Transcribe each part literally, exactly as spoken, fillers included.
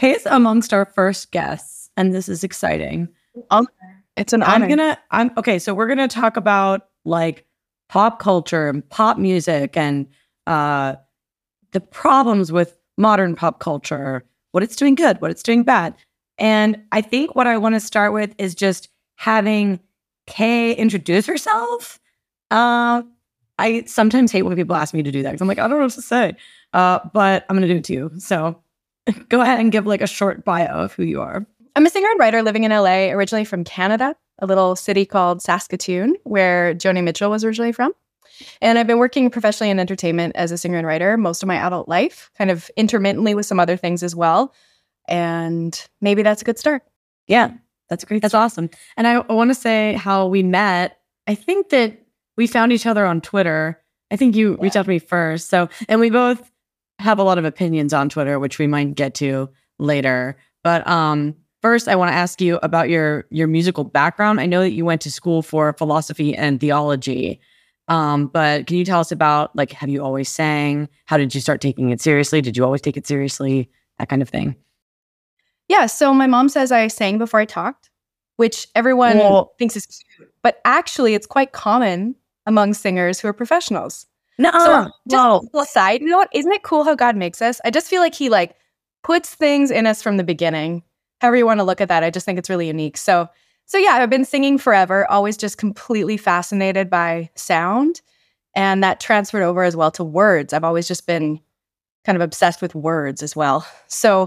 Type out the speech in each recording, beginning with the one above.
Kay's amongst our first guests, and this is exciting. Um, it's an honor. I'm gonna. I'm okay. So we're gonna talk about like pop culture and pop music and uh, the problems with modern pop culture, what it's doing good, what it's doing bad. And I think what I want to start with is just having Kay introduce herself. Uh, I sometimes hate when people ask me to do that because I'm like, I don't know what to say. Uh, but I'm going to do it to you. So go ahead and give like a short bio of who you are. I'm a singer and writer living in L A, originally from Canada, a little city called Saskatoon, where Joni Mitchell was originally from. And I've been working professionally in entertainment as a singer and writer most of my adult life, kind of intermittently with some other things as well. And maybe that's a good start. Yeah, that's great. That's awesome. And I, I want to say how we met. I think that we found each other on Twitter. I think you yeah. reached out to me first. So, and we both have a lot of opinions on Twitter, which we might get to later. But um, first, I want to ask you about your your musical background. I know that you went to school for philosophy and theology. Um, but can you tell us about, like, have you always sang? How did you start taking it seriously? Did you always take it seriously? That kind of thing. Yeah, so my mom says I sang before I talked, which everyone well, thinks is cute. But actually, it's quite common among singers who are professionals. No, so no. Just aside, you know what? Isn't it cool how God makes us? I just feel like he, like, puts things in us from the beginning. However you want to look at that, I just think it's really unique. So, so yeah, I've been singing forever, always just completely fascinated by sound. And that transferred over as well to words. I've always just been kind of obsessed with words as well. So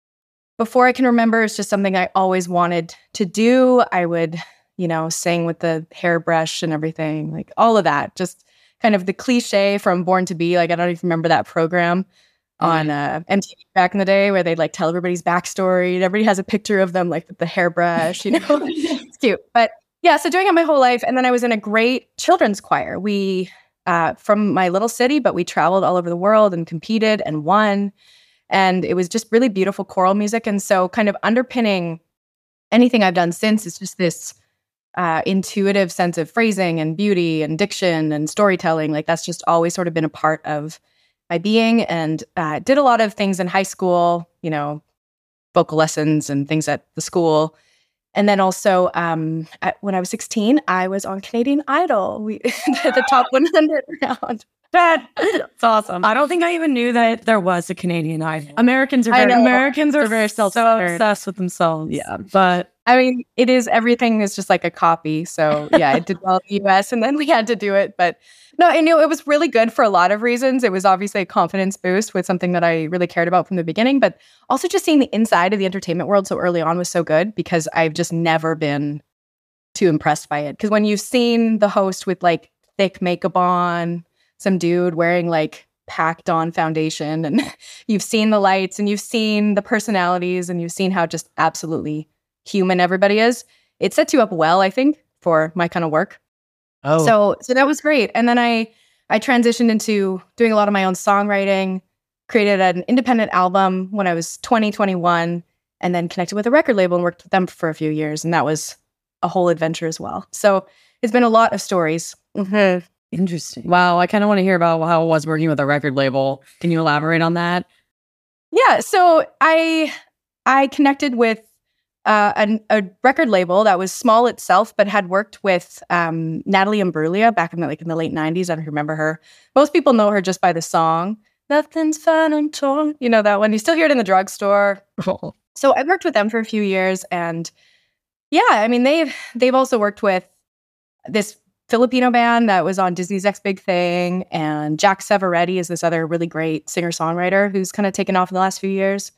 before I can remember, it's just something I always wanted to do. I would, you know, sing with the hairbrush and everything, like all of that. Just kind of the cliche from Born to Be. Like, I don't even remember that program on uh, M T V back in the day where they'd like tell everybody's backstory. And everybody has a picture of them like with the hairbrush, you know, it's cute. But yeah, so doing it my whole life. And then I was in a great children's choir. We, uh, from my little city, but we traveled all over the world and competed and won. And it was just really beautiful choral music. And so kind of underpinning anything I've done since is just this uh, intuitive sense of phrasing and beauty and diction and storytelling. Like that's just always sort of been a part of my being, and uh, did a lot of things in high school, you know, vocal lessons and things at the school. And then also um, at, when I was sixteen, I was on Canadian Idol, we the top one hundred round. That's awesome. I don't think I even knew that there was a Canadian Idol. Americans are very, Americans are very self so obsessed with themselves. Yeah, but I mean, it is, everything is just like a copy. So yeah, it did well in the U S and then we had to do it. But no, I knew it was really good for a lot of reasons. It was obviously a confidence boost with something that I really cared about from the beginning, but also just seeing the inside of the entertainment world so early on was so good because I've just never been too impressed by it. Because when you've seen the host with like thick makeup on, some dude wearing like packed on foundation, and you've seen the lights and you've seen the personalities and you've seen how just absolutely human everybody is, it sets you up well, I think, for my kind of work. Oh, so so that was great. And then I I transitioned into doing a lot of my own songwriting, created an independent album when I was twenty, twenty-one, and then connected with a record label and worked with them for a few years, and that was a whole adventure as well. So it's been a lot of stories. Mm-hmm. Interesting. Wow, I kind of want to hear about how it was working with a record label. Can you elaborate on that? Yeah, so I I connected with uh, a, a record label that was small itself, but had worked with um, Natalie Imbruglia back in the like in the late nineties. I don't remember her. Most people know her just by the song "Nothing's Fun and Torn." You know that one. You still hear it in the drugstore. Oh. So I worked with them for a few years, and yeah, I mean they've they've also worked with this Filipino band that was on Disney's Next Big Thing, and Jack Severetti is this other really great singer-songwriter who's kind of taken off in the last few years.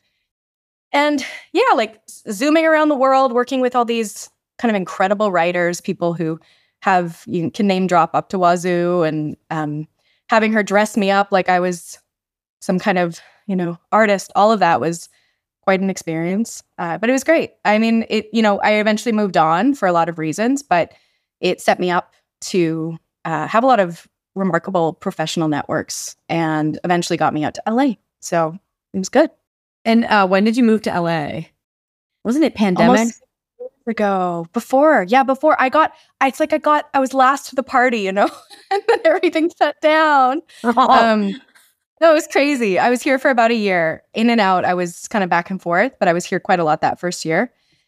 And yeah, like zooming around the world, working with all these kind of incredible writers, people who have, you can name drop up to wazoo, and um, having her dress me up like I was some kind of, you know, artist. All of that was quite an experience, uh, but it was great. I mean, it, you know, I eventually moved on for a lot of reasons, but it set me up to uh, have a lot of remarkable professional networks, and eventually got me out to L A. So it was good. And uh, when did you move to L A? Wasn't it pandemic? Almost a year ago. Before. Yeah, before I got, I, it's like I got, I was last to the party, you know, and then everything shut down. Oh. Um, No, it was crazy. I was here for about a year, in and out. I was kind of back and forth, but I was here quite a lot that first year.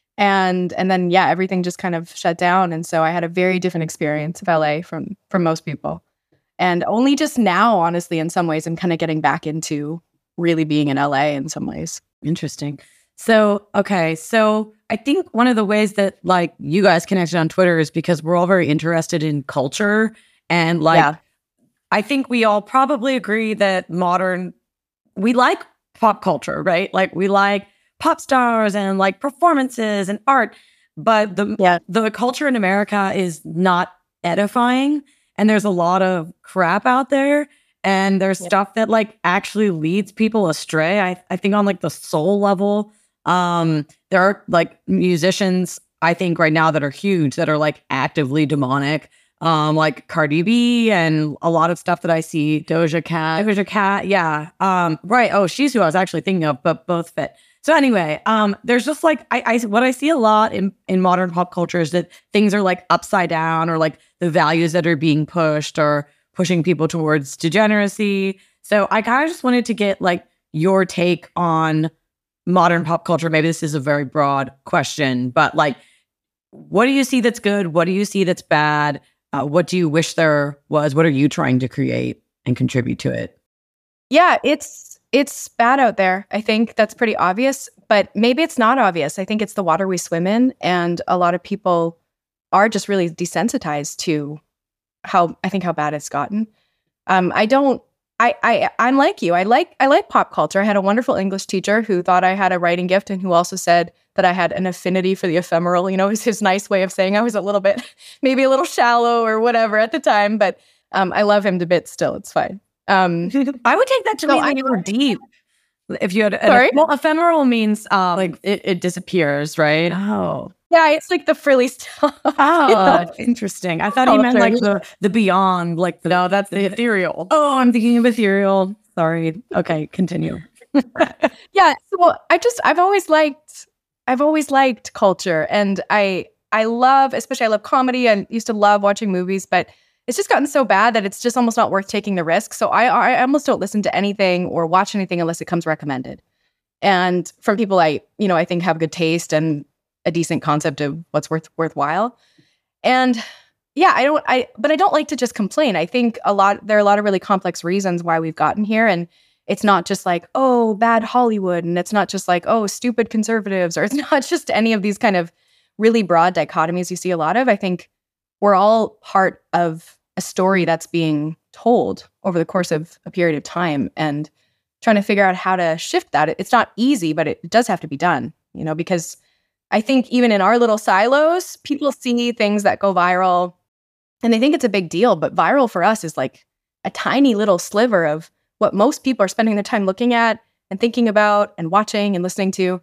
And and then yeah, everything just kind of shut down. And so I had a very different experience of L A from from most people. And only just now, honestly, in some ways, I'm kind of getting back into really being in L A in some ways. Interesting. So, okay. So I think one of the ways that like you guys connected on Twitter is because we're all very interested in culture. And like, Yeah. I think we all probably agree that modern, we like pop culture, right? Like we like pop stars and like performances and art, but the Yeah. the culture in America is not edifying, and there's a lot of crap out there, and there's Yeah. stuff that like actually leads people astray. I I think on like the soul level, um, there are like musicians I think right now that are huge that are like actively demonic. Um, like Cardi B and a lot of stuff that I see. Doja Cat. Doja Cat, yeah. Um, right. Oh, she's who I was actually thinking of, but both fit. So anyway, um, there's just like I, I what I see a lot in, in modern pop culture is that things are like upside down, or like the values that are being pushed or pushing people towards degeneracy. So I kind of just wanted to get like your take on modern pop culture. Maybe this is a very broad question, but like, what do you see that's good? What do you see that's bad? Uh, what do you wish there was? What are you trying to create and contribute to it? Yeah, it's it's bad out there. I think that's pretty obvious, but maybe it's not obvious. I think it's the water we swim in, and a lot of people are just really desensitized to how I think how bad it's gotten. Um, I don't. I I I'm like you. I like I like pop culture. I had a wonderful English teacher who thought I had a writing gift, and who also said that I had an affinity for the ephemeral. You know, is his nice way of saying I was a little bit, maybe a little shallow or whatever at the time. But um, I love him to bits still. It's fine. Um, I would take that to so mean I- that you were deep. If you had, an- Sorry? well, ephemeral means um, like it, it disappears, right? Oh, yeah, it's like the frilly stuff. oh, interesting. I thought he meant like Culture. the the beyond, like the, no, that's the ethereal. Oh, I'm thinking of ethereal. Sorry. Okay, continue. Yeah, so I just I've always liked I've always liked culture, and I I love, especially I love comedy, and used to love watching movies, but it's just gotten so bad that it's just almost not worth taking the risk. So I I almost don't listen to anything or watch anything unless it comes recommended. And from people I, you know, I think have good taste and a decent concept of what's worth worthwhile. And yeah, I don't I but I don't like to just complain. I think a lot there are a lot of really complex reasons why we've gotten here, and it's not just like, oh, bad Hollywood, and it's not just like, oh, stupid conservatives, or it's not just any of these kind of really broad dichotomies you see a lot of. I think we're all part of a story that's being told over the course of a period of time, and trying to figure out how to shift that. It's not easy, but it does have to be done, you know, because I think even in our little silos, people see things that go viral and they think it's a big deal, but viral for us is like a tiny little sliver of what most people are spending their time looking at and thinking about and watching and listening to.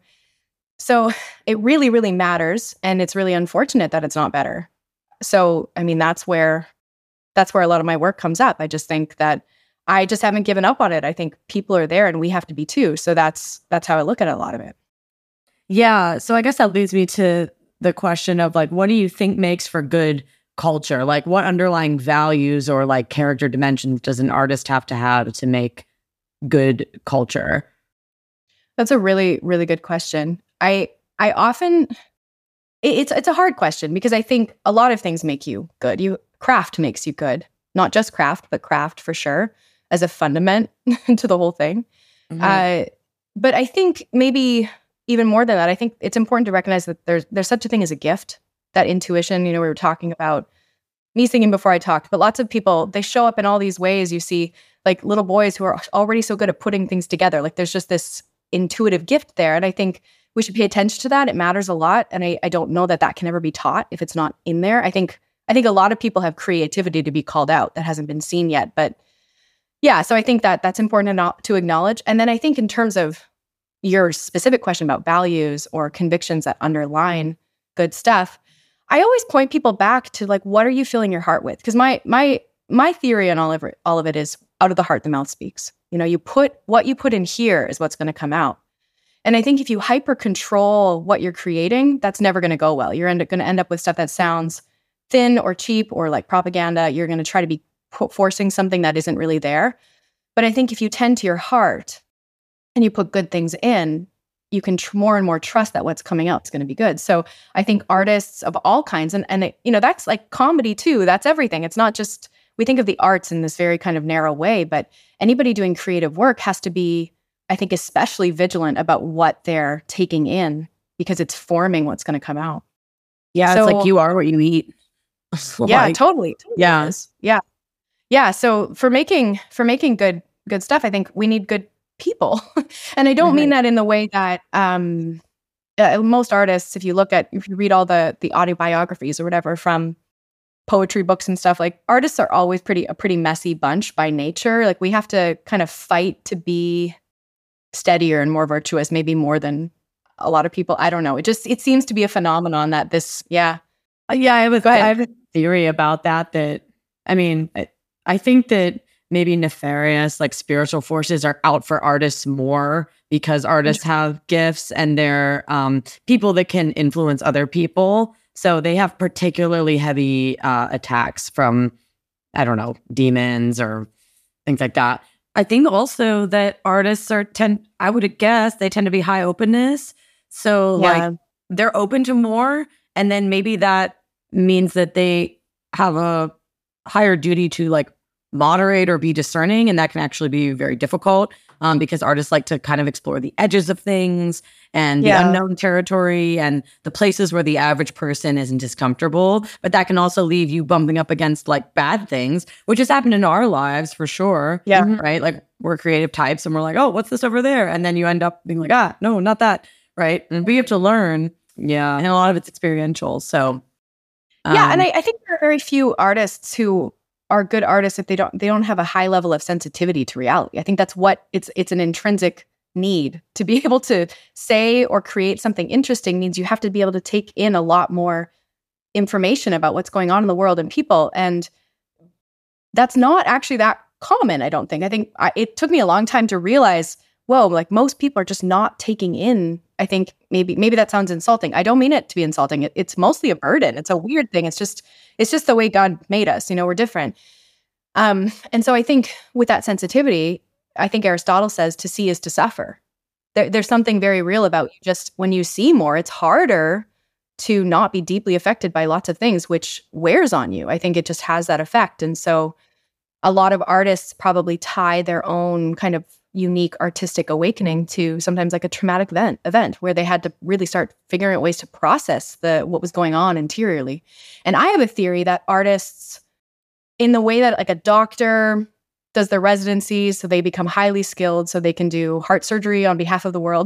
So it really, really matters. And it's really unfortunate that it's not better. So, I mean, that's where that's where a lot of my work comes up. I just think that I just haven't given up on it. I think people are there and we have to be too. So that's that's how I look at a lot of it. Yeah. So I guess that leads me to the question of like, what do you think makes for good culture? Like, what underlying values or like character dimensions does an artist have to have to make good culture? That's a really, really good question. I I often it, it's it's a hard question because I think a lot of things make you good. You craft makes you good, not just craft, but craft for sure as a fundament to the whole thing. Mm-hmm. Uh, but I think maybe even more than that, I think it's important to recognize that there's there's such a thing as a gift. That intuition, you know, we were talking about me singing before I talked, but lots of people, they show up in all these ways. You see like little boys who are already so good at putting things together. Like there's just this intuitive gift there. And I think we should pay attention to that. It matters a lot. And I, I don't know that that can ever be taught if it's not in there. I think I think a lot of people have creativity to be called out that hasn't been seen yet. But yeah, so I think that that's important to, to acknowledge. And then I think in terms of your specific question about values or convictions that underline good stuff, I always point people back to like, what are you filling your heart with? Because my my my theory on all of it, all of it is out of the heart, the mouth speaks. You know, you put what you put in here is what's going to come out. And I think if you hyper control what you're creating, that's never going to go well. You're going to end up with stuff that sounds thin or cheap or like propaganda. You're going to try to be forcing something that isn't really there. But I think if you tend to your heart and you put good things in, you can tr- more and more trust that what's coming out is going to be good. So I think artists of all kinds, and, and it, you know, that's like comedy too. That's everything. It's not just, we think of the arts in this very kind of narrow way, but anybody doing creative work has to be, I think, especially vigilant about what they're taking in because it's forming what's going to come out. Yeah, So, it's like you are what you eat. yeah, Like, totally. totally yeah. is. Yeah. Yeah. So for making for making good good stuff, I think we need good people. And I don't mean Right. that in the way that um uh, most artists, if you look at if you read all the the autobiographies or whatever from poetry books and stuff, like artists are always pretty a pretty messy bunch by nature. Like we have to kind of fight to be steadier and more virtuous, maybe more than a lot of people. I don't know. It just it seems to be a phenomenon that this, yeah. Uh, Yeah, I have a, Go ahead. I have a theory about that. That I mean, I, I think that maybe nefarious, like spiritual forces, are out for artists more because artists have gifts and they're um, people that can influence other people. So they have particularly heavy uh, attacks from, I don't know, demons or things like that. I think also that artists are tend, I would guess they tend to be high openness. So Yeah. like they're open to more. And then maybe that means that they have a higher duty to like moderate or be discerning. And that can actually be very difficult um, because artists like to kind of explore the edges of things and the Yeah. unknown territory and the places where the average person isn't as comfortable. But that can also leave you bumping up against like bad things, which has happened in our lives for sure. Yeah. Right. Like we're creative types and we're like, oh, what's this over there? And then you end up being like, ah, no, not that. Right. And we have to learn. Yeah. And a lot of it's experiential. So, Yeah, and um, I, I think there are very few artists who are good artists if they don't they don't have a high level of sensitivity to reality. I think that's what it's it's an intrinsic need to be able to say or create something interesting means you have to be able to take in a lot more information about what's going on in the world and people, and that's not actually that common. I don't think. I think I, it took me a long time to realize, whoa, like most people are just not taking in. I think maybe maybe that sounds insulting. I don't mean it to be insulting. It, it's mostly a burden. It's a weird thing. It's just it's just the way God made us. You know, we're different. Um, and so I think with that sensitivity, I think Aristotle says to see is to suffer. There, there's something very real about you. Just when you see more, it's harder to not be deeply affected by lots of things, which wears on you. I think it just has that effect. And so a lot of artists probably tie their own kind of unique artistic awakening to sometimes like a traumatic event event where they had to really start figuring out ways to process the what was going on interiorly. And I have a theory that artists, in the way that like a doctor does their residencies so they become highly skilled so they can do heart surgery on behalf of the world,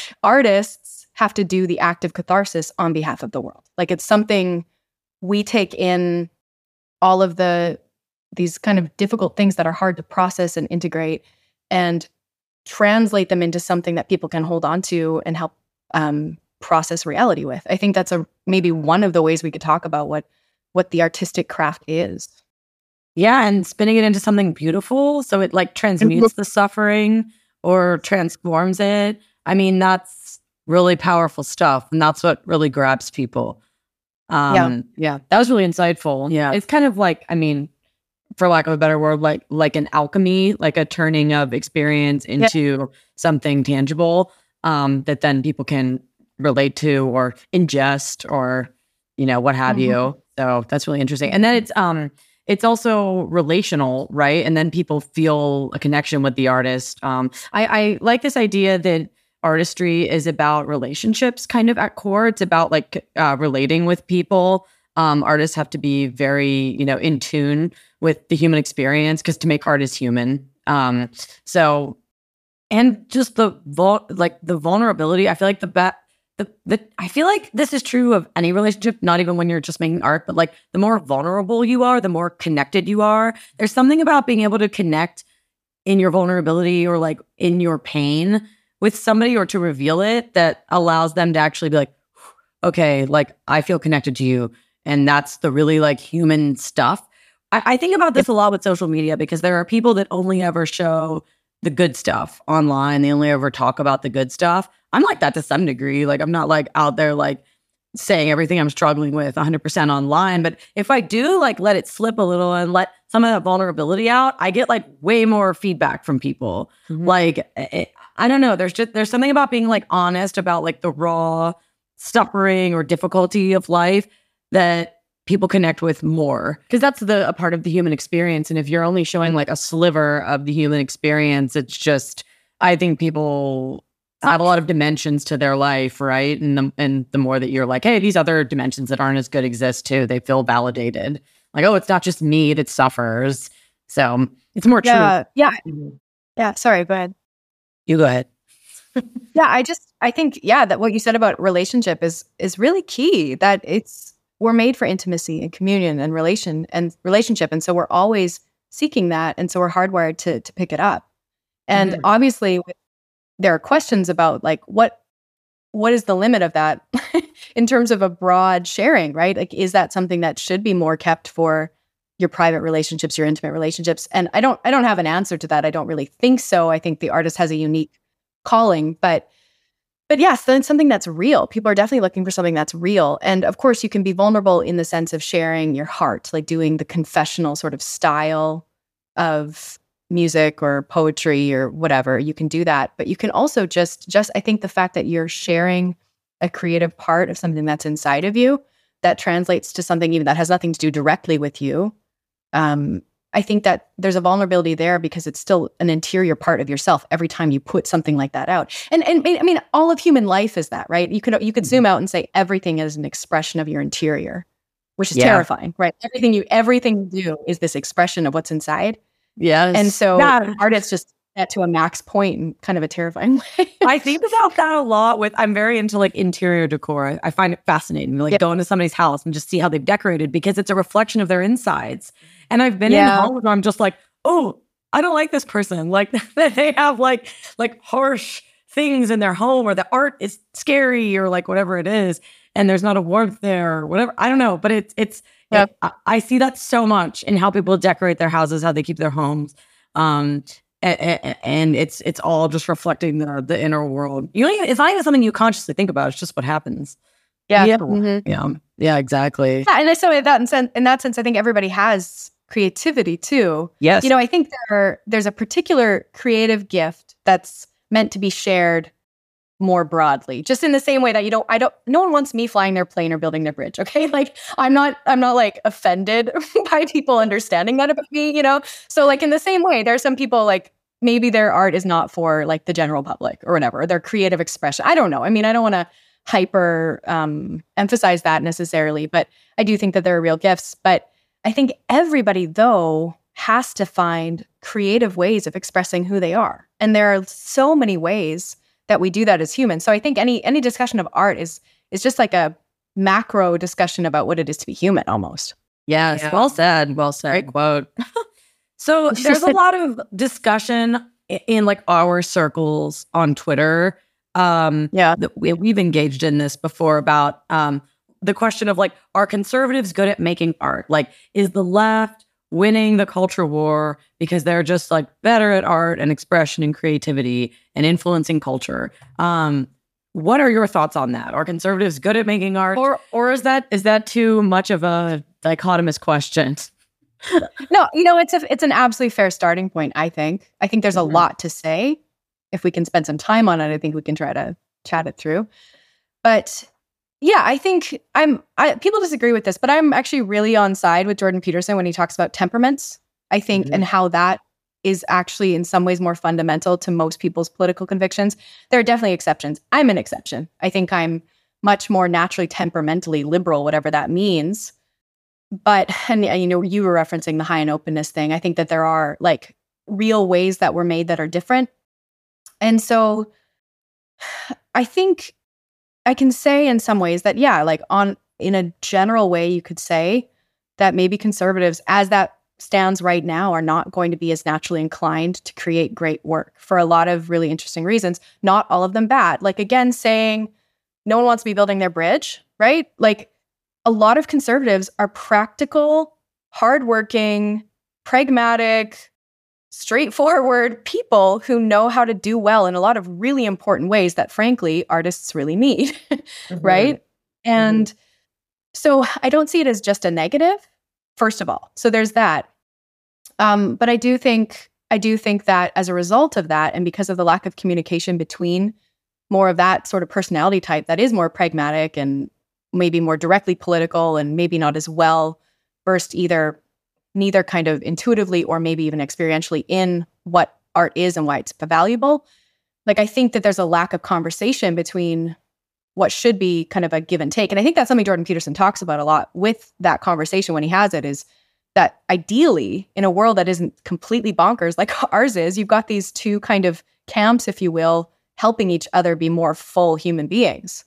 artists have to do the act of catharsis on behalf of the world. Like it's something we take in all of the these kind of difficult things that are hard to process and integrate and translate them into something that people can hold on to and help um, process reality with. I think that's a maybe one of the ways we could talk about what what the artistic craft is. yeah, and spinning it into something beautiful so it like transmutes the suffering or transforms it. I mean, that's really powerful stuff, and that's what really grabs people. Um, Yeah. yeah, that was really insightful. Yeah. It's kind of like, I mean, for lack of a better word, like like an alchemy, like a turning of experience into something tangible um, that then people can relate to or ingest or, you know, what have Mhm. you. So that's really interesting. And then it's um it's also relational, right? And then people feel a connection with the artist. Um, I, I like this idea that artistry is about relationships kind of at core. It's about like uh, relating with people. Um, artists have to be very, you know, in tune with the human experience because to make art is human. Um, so, and just the vul- like the vulnerability. I feel like the ba- the the I feel like this is true of any relationship, not even when you're just making art, but like the more vulnerable you are, the more connected you are. There's something about being able to connect in your vulnerability or like in your pain with somebody or to reveal it that allows them to actually be like, okay, like I feel connected to you. And that's the really like human stuff. I, I think about this a lot with social media because there are people that only ever show the good stuff online. They only ever talk about the good stuff. I'm like that to some degree. Like I'm not like out there like saying everything I'm struggling with one hundred percent online. But if I do like let it slip a little and let some of that vulnerability out, I get like way more feedback from people. Mm-hmm. Like, it, I don't know. There's just, there's something about being like honest about like the raw suffering or difficulty of life that people connect with more, because that's the a part of the human experience. And if you're only showing like a sliver of the human experience, it's just, I think people have a lot of dimensions to their life, right? And the, and the more that you're like, hey, these other dimensions that aren't as good exist too, they feel validated. Like, oh, it's not just me that suffers. So it's more yeah, true. Yeah. Yeah. Sorry, go ahead. You go ahead. yeah, I just, I think, yeah, that what you said about relationship is is really key, that it's, we're made for intimacy and communion and relation and relationship. And so we're always seeking that. And so we're hardwired to to pick it up. And mm-hmm. obviously there are questions about like, what what is the limit of that in terms of a broad sharing, right? Like, is that something that should be more kept for your private relationships, your intimate relationships? And I don't, I don't have an answer to that. I don't really think so. I think the artist has a unique calling, but, but yes, then something that's real. People are definitely looking for something that's real. And of course you can be vulnerable in the sense of sharing your heart, like doing the confessional sort of style of music or poetry or whatever. You can do that, but you can also just, just, I think the fact that you're sharing a creative part of something that's inside of you that translates to something even that has nothing to do directly with you. Um, I think that there's a vulnerability there because it's still an interior part of yourself every time you put something like that out. And and I mean, all of human life is that, right? You could you could zoom out and say everything is an expression of your interior, which is yeah. terrifying, right? Everything you everything you do is this expression of what's inside. Yes. And so yeah. artists just get to a max point in kind of a terrifying way. I think about that a lot with, I'm very into like interior decor. I, I find it fascinating. Like yep. go into somebody's house and just see how they've decorated because it's a reflection of their insides. And I've been yeah. in homes where I'm just like, oh, I don't like this person. Like they have like, like harsh things in their home, or the art is scary, or like whatever it is. And there's not a warmth there or whatever. I don't know, but it's, it's, yep. it, I, I see that so much in how people decorate their houses, how they keep their homes. Um, And, and it's it's all just reflecting the the inner world. You know, it's not even something you consciously think about. It's just what happens. Yeah, yeah, mm-hmm. yeah, yeah, exactly. Yeah, and so in that sense, in that sense, I think everybody has creativity too. Yes, you know, I think there are, there's a particular creative gift that's meant to be shared more broadly, just in the same way that you don't, I don't, no one wants me flying their plane or building their bridge. Okay. Like I'm not, I'm not like offended by people understanding that about me, you know? So like in the same way, there are some people like maybe their art is not for like the general public or whatever, their creative expression. I don't know. I mean, I don't want to hyper um, emphasize that necessarily, but I do think that there are real gifts. But I think everybody though has to find creative ways of expressing who they are. And there are so many ways that we do that as humans. So I think any any discussion of art is is just like a macro discussion about what it is to be human almost. Yes, yeah. well said, well said. Great quote. So there's a lot of discussion in, in like our circles on Twitter. Um, yeah, that we, we've engaged in this before about um, the question of like, are conservatives good at making art? Like, is the left winning the culture war because they're just like better at art and expression and creativity and influencing culture? Um, what are your thoughts on that? Are conservatives good at making art, or or is that is that too much of a dichotomous question? No, you know, it's a it's an absolutely fair starting point. I think I think there's a mm-hmm. lot to say. If we can spend some time on it, I think we can try to chat it through. But yeah, I think I'm, I, people disagree with this, but I'm actually really on side with Jordan Peterson when he talks about temperaments, I think, mm-hmm. and how that is actually in some ways more fundamental to most people's political convictions. There are definitely exceptions. I'm an exception. I think I'm much more naturally temperamentally liberal, whatever that means. But, and you know, you were referencing the high and openness thing. I think that there are like real ways that were made that are different. And so I think I can say in some ways that, yeah, like on in a general way, you could say that maybe conservatives, as that stands right now, are not going to be as naturally inclined to create great work for a lot of really interesting reasons. Not all of them bad. Like, again, saying no one wants to be building their bridge, right? Like a lot of conservatives are practical, hardworking, pragmatic, straightforward people who know how to do well in a lot of really important ways that, frankly, artists really need, mm-hmm. right? And mm-hmm. so I don't see it as just a negative, first of all. So there's that. Um, but I do think I do think that as a result of that, and because of the lack of communication between more of that sort of personality type that is more pragmatic and maybe more directly political and maybe not as well versed either, neither kind of intuitively or maybe even experientially in what art is and why it's valuable. Like, I think that there's a lack of conversation between what should be kind of a give and take. And I think that's something Jordan Peterson talks about a lot with that conversation when he has it, is that ideally in a world that isn't completely bonkers like ours is, you've got these two kind of camps, if you will, helping each other be more full human beings.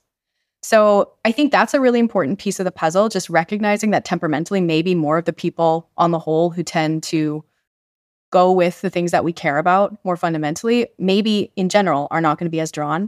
So I think that's a really important piece of the puzzle, just recognizing that temperamentally, maybe more of the people on the whole who tend to go with the things that we care about more fundamentally, maybe in general are not going to be as drawn.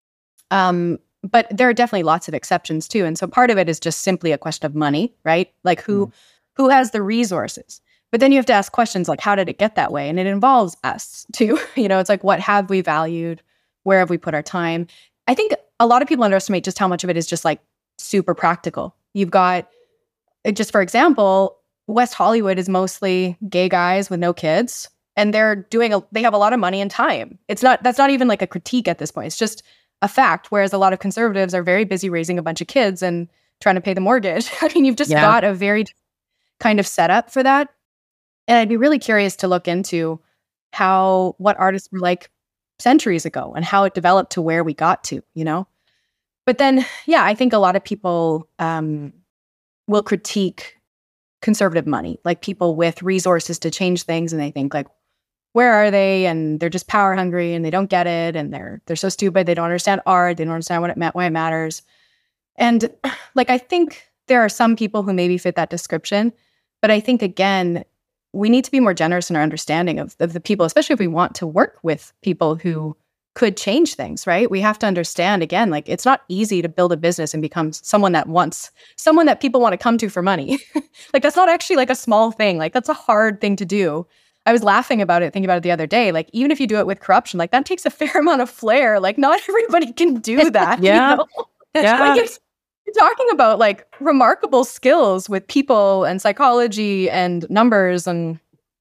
Um, but there are definitely lots of exceptions too. And so part of it is just simply a question of money, right? Like who, mm. who has the resources? But then you have to ask questions like, how did it get that way? And it involves us too. You know, it's like, what have we valued? Where have we put our time? I think a lot of people underestimate just how much of it is just like super practical. You've got, just for example, West Hollywood is mostly gay guys with no kids, and they're doing a, they have a lot of money and time. It's not, that's not even like a critique at this point. It's just a fact. Whereas a lot of conservatives are very busy raising a bunch of kids and trying to pay the mortgage. I mean, you've just yeah. got a very kind of setup for that. And I'd be really curious to look into how, what artists were like centuries ago and how it developed to where we got to, you know? But then, yeah, I think a lot of people um, will critique conservative money, like people with resources to change things, and they think like, where are they? And they're just power hungry and they don't get it, and they're they're so stupid, they don't understand art, they don't understand what it ma- why it matters. And like, I think there are some people who maybe fit that description, but I think again, we need to be more generous in our understanding of, of the people, especially if we want to work with people who could change things, right? We have to understand, again, like it's not easy to build a business and become someone that wants, someone that people want to come to for money. Like that's not actually like a small thing. Like that's a hard thing to do. I was laughing about it, thinking about it the other day. Like even if you do it with corruption, like that takes a fair amount of flair. Like not everybody can do that. yeah. You know? Yeah. Like, it's, you're talking about like remarkable skills with people and psychology and numbers. And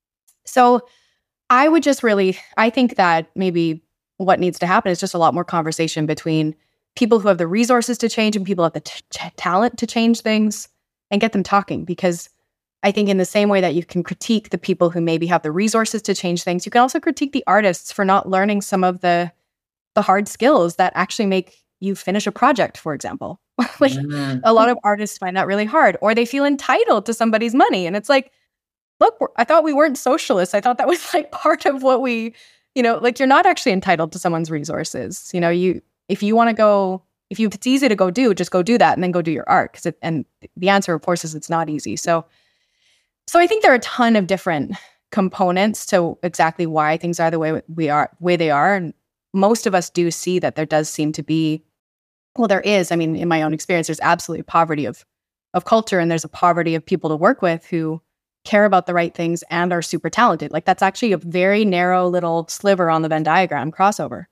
so I would just really, I think that maybe what needs to happen is just a lot more conversation between people who have the resources to change and people who have the t- t- talent to change things, and get them talking. Because I think in the same way that you can critique the people who maybe have the resources to change things, you can also critique the artists for not learning some of the the hard skills that actually make you finish a project, for example. Like mm-hmm. a lot of artists find that really hard, or they feel entitled to somebody's money. And it's like, look, I thought we weren't socialists. I thought that was like part of what we, you know, like you're not actually entitled to someone's resources. You know, you, if you want to go, if you, if it's easy to go do, just go do that and then go do your art. Cause it, and the answer of course is it's not easy. So, so I think there are a ton of different components to exactly why things are the way we are, way they are. And most of us do see that there does seem to be, well, there is, I mean, in my own experience, there's absolutely poverty of, of culture, and there's a poverty of people to work with who care about the right things and are super talented. Like that's actually a very narrow little sliver on the Venn diagram crossover.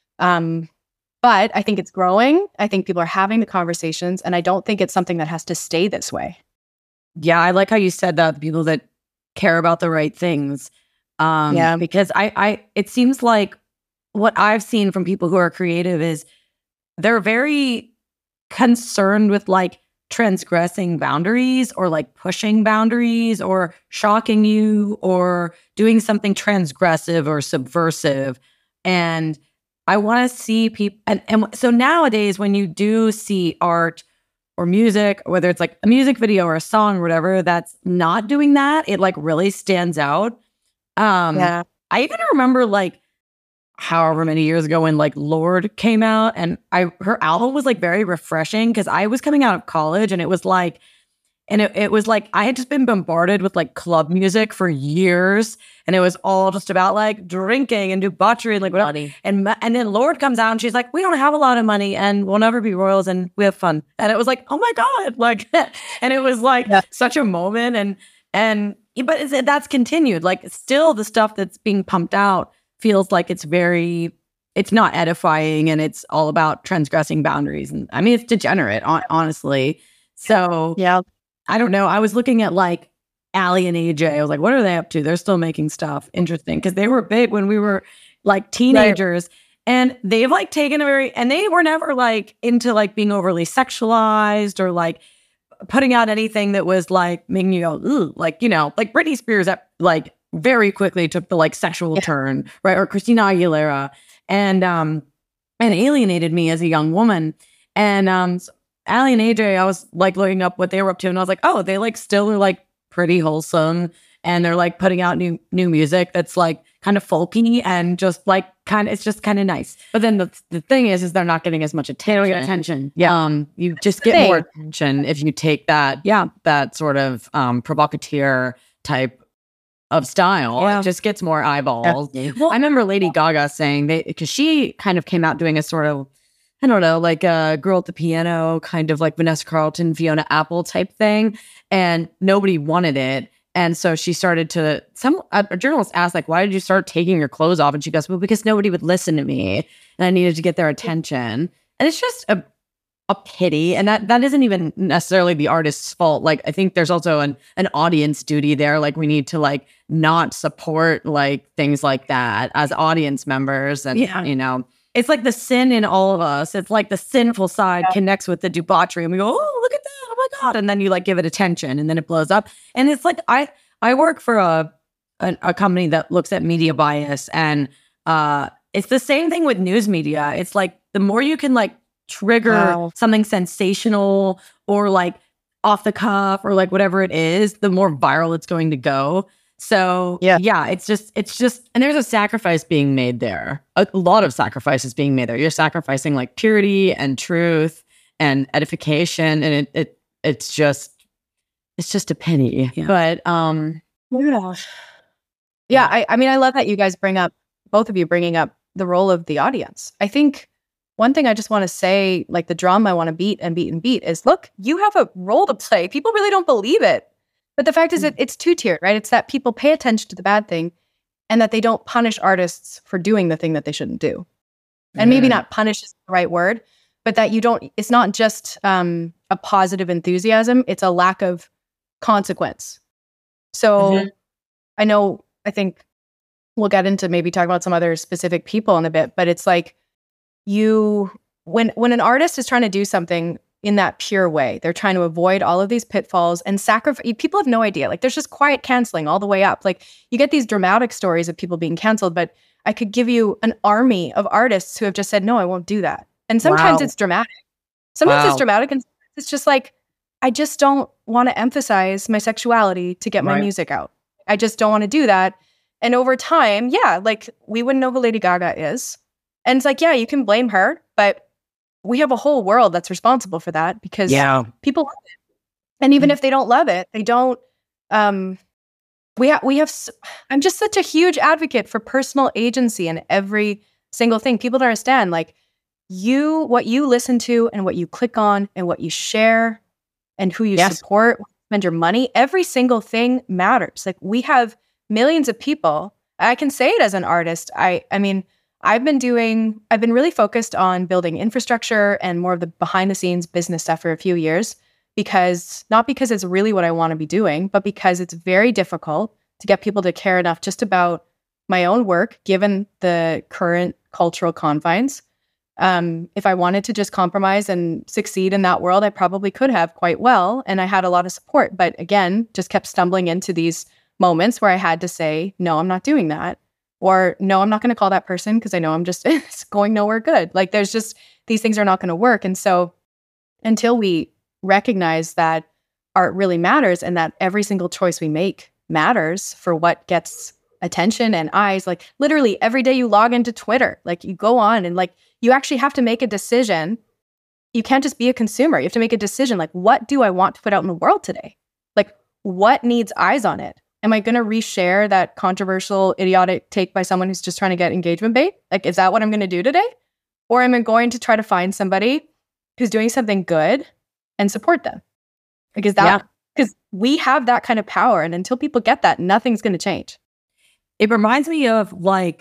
Um, but I think it's growing. I think people are having the conversations, and I don't think it's something that has to stay this way. Yeah, I like how you said that, the people that care about the right things. Um, yeah. Because I, I, it seems like what I've seen from people who are creative is they're very concerned with like transgressing boundaries, or like pushing boundaries, or shocking you, or doing something transgressive or subversive. And I want to see people. And, and so nowadays, when you do see art or music, whether it's like a music video or a song or whatever, that's not doing that, it like really stands out. Um, yeah. I even remember like however many years ago when like Lorde came out, and I her album was like very refreshing, because I was coming out of college, and it was like, and it, it was like I had just been bombarded with like club music for years, and it was all just about like drinking and debauchery and like whatever. And and then Lorde comes out and she's like, we don't have a lot of money and we'll never be royals and we have fun. And it was like, oh my God, like, and it was like yeah. such a moment. And and but it's, that's continued. Like still the stuff that's being pumped out feels like it's very it's not edifying, and it's all about transgressing boundaries. And I mean, it's degenerate, on, honestly. So Yeah. I don't know. I was looking at like Allie and A J. I was like, what are they up to? They're still making stuff. Interesting. Because they were big when we were like teenagers. Right. And they've like taken a very, and they were never like into like being overly sexualized or like putting out anything that was like making you go, ooh, like, you know, like Britney Spears that like very quickly took the like sexual yeah. turn, right? Or Christina Aguilera, and um, and alienated me as a young woman. And um, so Allie and A J, I was like looking up what they were up to, and I was like, oh, they like still are like pretty wholesome, and they're like putting out new new music that's like kind of folky and just like kind of, it's just kind of nice. But then the the thing is, is they're not getting as much attention. attention. Yeah, um, you just get Thing. more attention if you take that, yeah, that sort of um provocateur type of style. Yeah. It just gets more eyeballs. Yeah. Well, I remember Lady Gaga saying they, because she kind of came out doing a sort of, I don't know, like a girl at the piano, kind of like Vanessa Carlton, Fiona Apple type thing, and nobody wanted it. And so she started to, some a, a journalist asked, like, why did you start taking your clothes off? And she goes, well, because nobody would listen to me and I needed to get their attention. And it's just a a pity. And that that isn't even necessarily the artist's fault. Like, I think there's also an, an audience duty there. Like, we need to like not support like things like that as audience members. And, yeah. you know, it's like the sin in all of us. It's like the sinful side yeah. connects with the debauchery and we go, oh, look at that. Oh my God. And then you like give it attention and then it blows up. And it's like, I, I work for a, a, a company that looks at media bias, and uh, it's the same thing with news media. It's like, the more you can like trigger wow. something sensational or like off the cuff or like whatever it is, the more viral it's going to go. So yeah, yeah, it's just, it's just, and there's a sacrifice being made there. A lot of sacrifices being made there. You're sacrificing like purity and truth and edification, and it, it it's just, it's just a pity. Yeah. But um, yeah, I, I mean, I love that you guys bring up, both of you bringing up the role of the audience. I think one thing I just want to say, like the drum I want to beat and beat and beat is, look, you have a role to play. People really don't believe it. But the fact is that it's two-tiered, right? It's that people pay attention to the bad thing and that they don't punish artists for doing the thing that they shouldn't do. And yeah. maybe not punish is the right word, but that you don't, it's not just um, a positive enthusiasm, it's a lack of consequence. So mm-hmm. I know, I think we'll get into maybe talk about some other specific people in a bit, but it's like, you when when an artist is trying to do something in that pure way, they're trying to avoid all of these pitfalls and sacrifice. People have no idea. Like, there's just quiet canceling all the way up. Like, you get these dramatic stories of people being canceled, but I could give you an army of artists who have just said, no, I won't do that. And sometimes wow. it's dramatic. Sometimes wow. it's dramatic, and it's just like, I just don't want to emphasize my sexuality to get right. my music out. I just don't want to do that. And over time, yeah, like, we wouldn't know who Lady Gaga is. And it's like, yeah, you can blame her, but we have a whole world that's responsible for that because yeah. people love it. And even mm-hmm. if they don't love it, they don't, um, we, ha- we have, s- I'm just such a huge advocate for personal agency in every single thing. People don't understand, like, you, what you listen to and what you click on and what you share and who you yes. support, spend your money, every single thing matters. Like, we have millions of people. I can say it as an artist. I, I mean, I've been doing, I've been really focused on building infrastructure and more of the behind the scenes business stuff for a few years, because not because it's really what I want to be doing, but because it's very difficult to get people to care enough just about my own work, given the current cultural confines. Um, if I wanted to just compromise and succeed in that world, I probably could have quite well. And I had a lot of support, but again, just kept stumbling into these moments where I had to say, no, I'm not doing that. Or no, I'm not going to call that person because I know I'm just it's going nowhere good. Like, there's just, these things are not going to work. And so until we recognize that art really matters and that every single choice we make matters for what gets attention and eyes, like literally every day you log into Twitter, like you go on and like you actually have to make a decision. You can't just be a consumer. You have to make a decision. Like, what do I want to put out in the world today? Like, what needs eyes on it? Am I going to reshare that controversial, idiotic take by someone who's just trying to get engagement bait? Like, is that what I'm going to do today? Or am I going to try to find somebody who's doing something good and support them? Like, is that, because yeah. we have that kind of power. And until people get that, nothing's going to change. It reminds me of like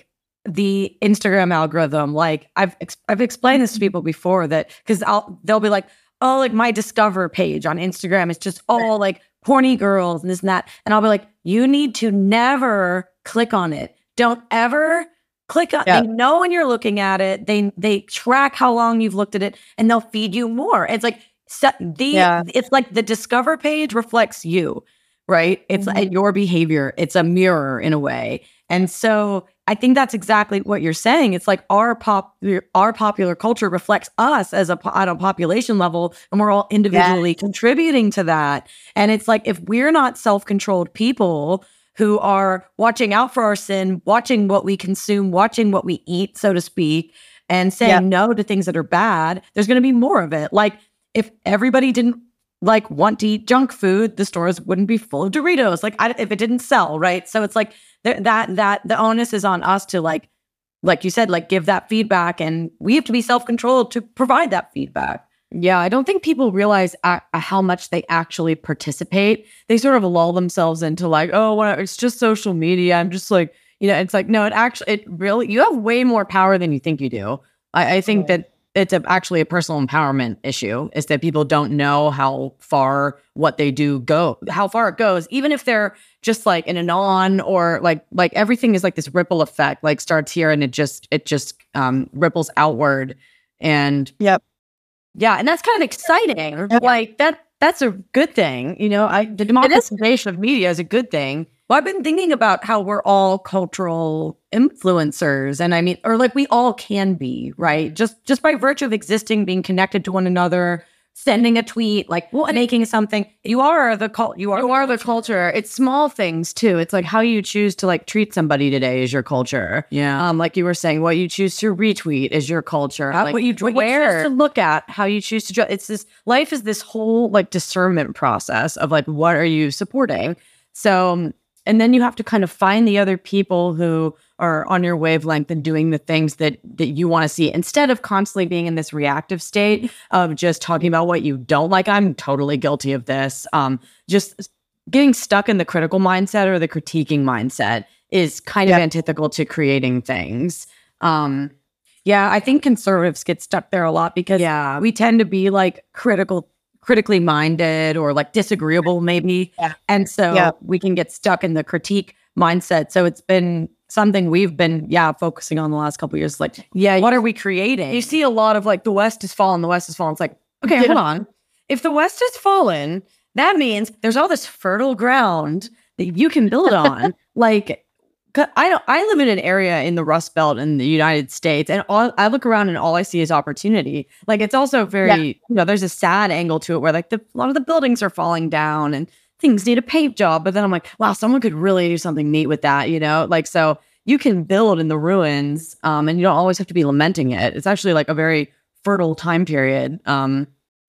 the Instagram algorithm. Like I've ex- I've explained this to people before that because I'll they'll be like, oh, like my Discover page on Instagram is just all like horny girls and this and that. And I'll be like, you need to never click on it. Don't ever click on. Yep. They know when you're looking at it. They they track how long you've looked at it, and they'll feed you more. It's like so the Yeah. it's like the Discover page reflects you, right? It's Mhm. like your behavior. It's a mirror in a way, and so I think that's exactly what you're saying. It's like our pop our popular culture reflects us as a po- at a population level, and we're all individually contributing to that. And it's like if we're not self-controlled people who are watching out for our sin, watching what we consume, watching what we eat, so to speak, and saying Yep. no to things that are bad, there's going to be more of it. Like if everybody didn't like want to eat junk food, the stores wouldn't be full of Doritos. Like I, if it didn't sell, right? So it's like th- that that the onus is on us to like, like you said, like give that feedback, and we have to be self-controlled to provide that feedback. Yeah, I don't think people realize uh, how much they actually participate. They sort of lull themselves into like, oh, well, it's just social media. I'm just like, you know, it's like, no, it actually, it really, you have way more power than you think you do. I, I think Right. that it's a, actually a personal empowerment issue, is that people don't know how far what they do go, how far it goes, even if they're just like in an on or like, like everything is like this ripple effect, like starts here and it just, it just um, ripples outward. And Yep. yeah, and that's kind of exciting. Yep. Like that that's a good thing. You know, I the democratization of media is a good thing. Well, I've been thinking about how we're all cultural influencers. And I mean, or like we all can be, right? Just just by virtue of existing, being connected to one another, sending a tweet, like making something. You are the cult you are you are the culture. It's small things too. It's like how you choose to like treat somebody today is your culture. Yeah. Um, like you were saying, what you choose to retweet is your culture. How- Like, what you what wear. you choose to look at, how you choose to. Ju- it's this life is this whole like discernment process of like what are you supporting. So, um, and then you have to kind of find the other people who are on your wavelength and doing the things that that you want to see, instead of constantly being in this reactive state of just talking about what you don't like. I'm totally guilty of this. Um, just getting stuck in the critical mindset or the critiquing mindset is kind of Yep. antithetical to creating things. Um, yeah, I think conservatives get stuck there a lot because Yeah. we tend to be like critical, critically minded or like disagreeable maybe. Yeah. And so Yeah. we can get stuck in the critique mindset. So it's been something we've been, yeah, focusing on the last couple of years. Like, Yeah. what are we creating? You see a lot of like the West has fallen, the West has fallen. It's like, okay, Yeah. hold on. If the West has fallen, that means there's all this fertile ground that you can build on. Like, 'cause I don't. I live in an area in the Rust Belt in the United States, and all I look around and all I see is opportunity. Like, it's also very, Yeah. you know, there's a sad angle to it where like the, a lot of the buildings are falling down and things need a paint job. But then I'm like, wow, someone could really do something neat with that, you know? Like, so you can build in the ruins, um, and you don't always have to be lamenting it. It's actually like a very fertile time period. Um,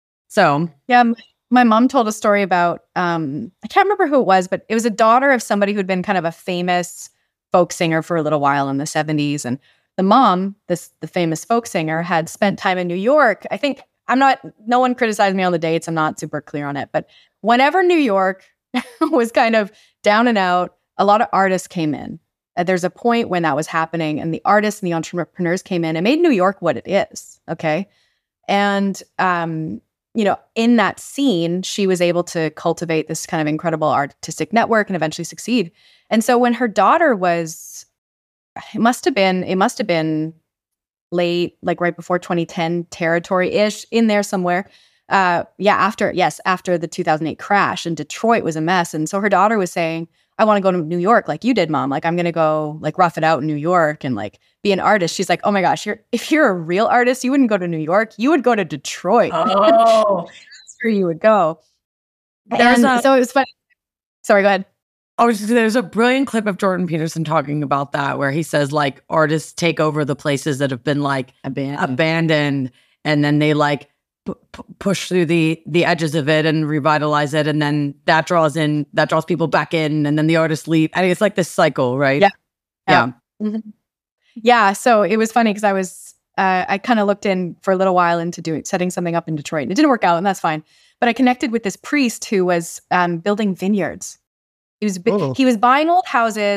so Yeah, m- my mom told a story about um, I can't remember who it was, but it was a daughter of somebody who'd been kind of a famous folk singer for a little while in the seventies, and the mom, this the famous folk singer, had spent time in New York. I think I'm not. No one criticized me on the dates. I'm not super clear on it, but whenever New York was kind of down and out, a lot of artists came in. Uh, There's a point when that was happening, and the artists and the entrepreneurs came in and made New York what it is. Okay, and um, you know, in that scene, she was able to cultivate this kind of incredible artistic network and eventually succeed. And so when her daughter was, it must have been, it must have been late, like right before twenty ten territory-ish, in there somewhere. Uh, yeah, after, yes, after the two thousand eight crash, and Detroit was a mess. And so her daughter was saying, I want to go to New York like you did, Mom. Like, I'm going to go like rough it out in New York and like be an artist. She's like, oh my gosh, you're, if you're a real artist, you wouldn't go to New York. You would go to Detroit. Oh. That's where you would go. There's And a- so it was funny. Sorry, go ahead. I was just, there's a brilliant clip of Jordan Peterson talking about that, where he says like artists take over the places that have been like Abandoned. abandoned, and then they like p- p- push through the the edges of it and revitalize it, and then that draws in that draws people back in, and then the artists leave. I mean, it's like this cycle, right? Yeah. yeah. Mhm. Yeah. So it was funny because I was, uh, I kind of looked in for a little while into doing, setting something up in Detroit. And it didn't work out, and that's fine. But I connected with this priest who was um, building vineyards. He was, bu- Oh. he was buying old houses,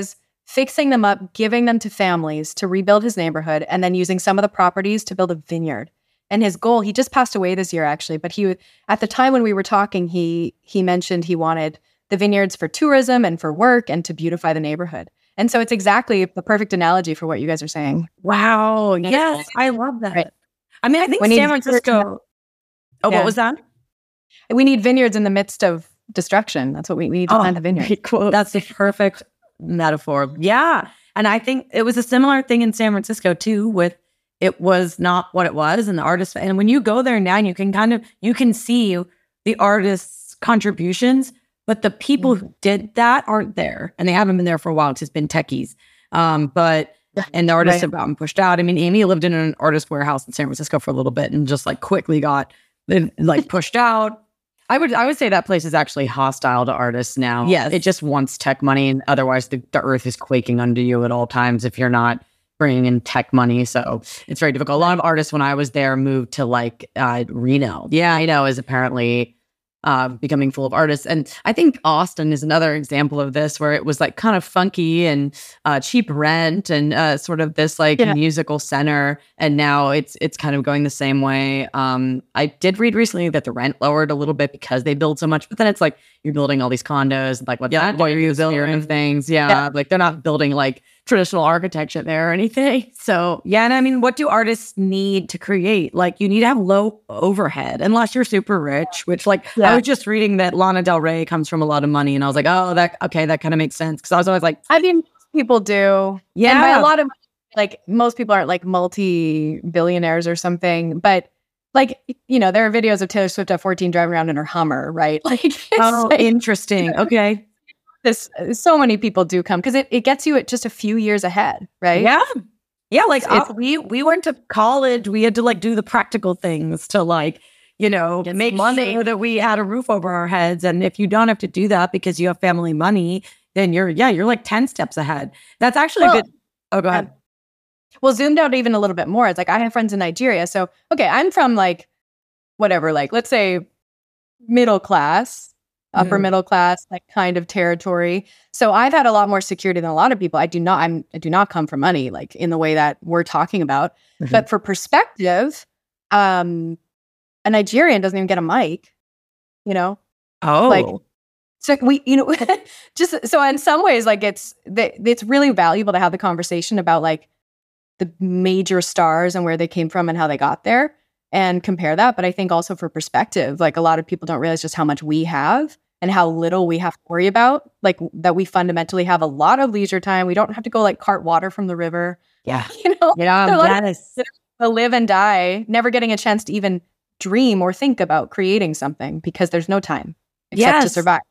fixing them up, giving them to families to rebuild his neighborhood, and then using some of the properties to build a vineyard. And his goal, he just passed away this year, actually, but he at the time when we were talking, he he mentioned he wanted the vineyards for tourism and for work and to beautify the neighborhood. And so it's exactly the perfect analogy for what you guys are saying. Wow. Yes, I love that. Right. I mean, I think we San Francisco... Oh, yeah. What was that? We need vineyards in the midst of destruction. That's what we, we need to oh, plant the vineyard. Cool. That's the perfect metaphor. Yeah. And I think it was a similar thing in San Francisco too, with it was not what it was and the artists. And when you go there now, you can kind of, you can see the artists' contributions, but the people mm-hmm. who did that aren't there. And they haven't been there for a while. It's just been techies. Um, but, and the artists right. have gotten pushed out. I mean, Amy lived in an artist warehouse in San Francisco for a little bit and just like quickly got like pushed out. I would I would say that place is actually hostile to artists now. Yes. It just wants tech money, and otherwise the, the earth is quaking under you at all times if you're not bringing in tech money. So it's very difficult. A lot of artists, when I was there, moved to like uh, Reno. Yeah, I know, is apparently uh, becoming full of artists. And I think Austin is another example of this, where it was like kind of funky and uh, cheap rent and uh, sort of this like yeah. musical center. And now it's it's kind of going the same way. Um, I did read recently that the rent lowered a little bit because they build so much, but then it's like you're building all these condos, like what yeah, what are you building things? Yeah, yeah, like they're not building like traditional architecture there or anything. So yeah, and I mean, what do artists need to create? Like you need to have low overhead, unless you're super rich, which like yeah. I was just reading that Lana Del Rey comes from a lot of money, and I was like, oh, that okay, that kind of makes sense. Because I was always like, I mean, people do. Yeah. And by a lot of, like, most people aren't like multi-billionaires or something, but like, you know, there are videos of Taylor Swift at fourteen driving around in her Hummer, right? Like, it's oh, like, interesting. Okay. This so many people do come because it, it gets you at just a few years ahead, right? Yeah. Yeah. Like uh, we, we went to college. We had to like do the practical things to like, you know, Get make money sure that we had a roof over our heads. And if you don't have to do that because you have family money, then you're, yeah, you're like ten steps ahead. That's actually well, a good. Oh, go ahead. Um, well, zoomed out even a little bit more. It's like I have friends in Nigeria. So, okay, I'm from like, whatever, like, let's say middle class. upper mm. middle class, like kind of territory. So I've had a lot more security than a lot of people. I do not, I'm, I do not come from money, like in the way that we're talking about. Mm-hmm. But for perspective, um, a Nigerian doesn't even get a mic, you know? Oh, like, so we, you know, just, so in some ways, like it's, it's really valuable to have the conversation about like the major stars and where they came from and how they got there, and compare that. But I think also for perspective, like a lot of people don't realize just how much we have and how little we have to worry about, like that we fundamentally have a lot of leisure time. We don't have to go like cart water from the river. Yeah. You know, yeah, that is to live and die, never getting a chance to even dream or think about creating something because there's no time except yes. to survive.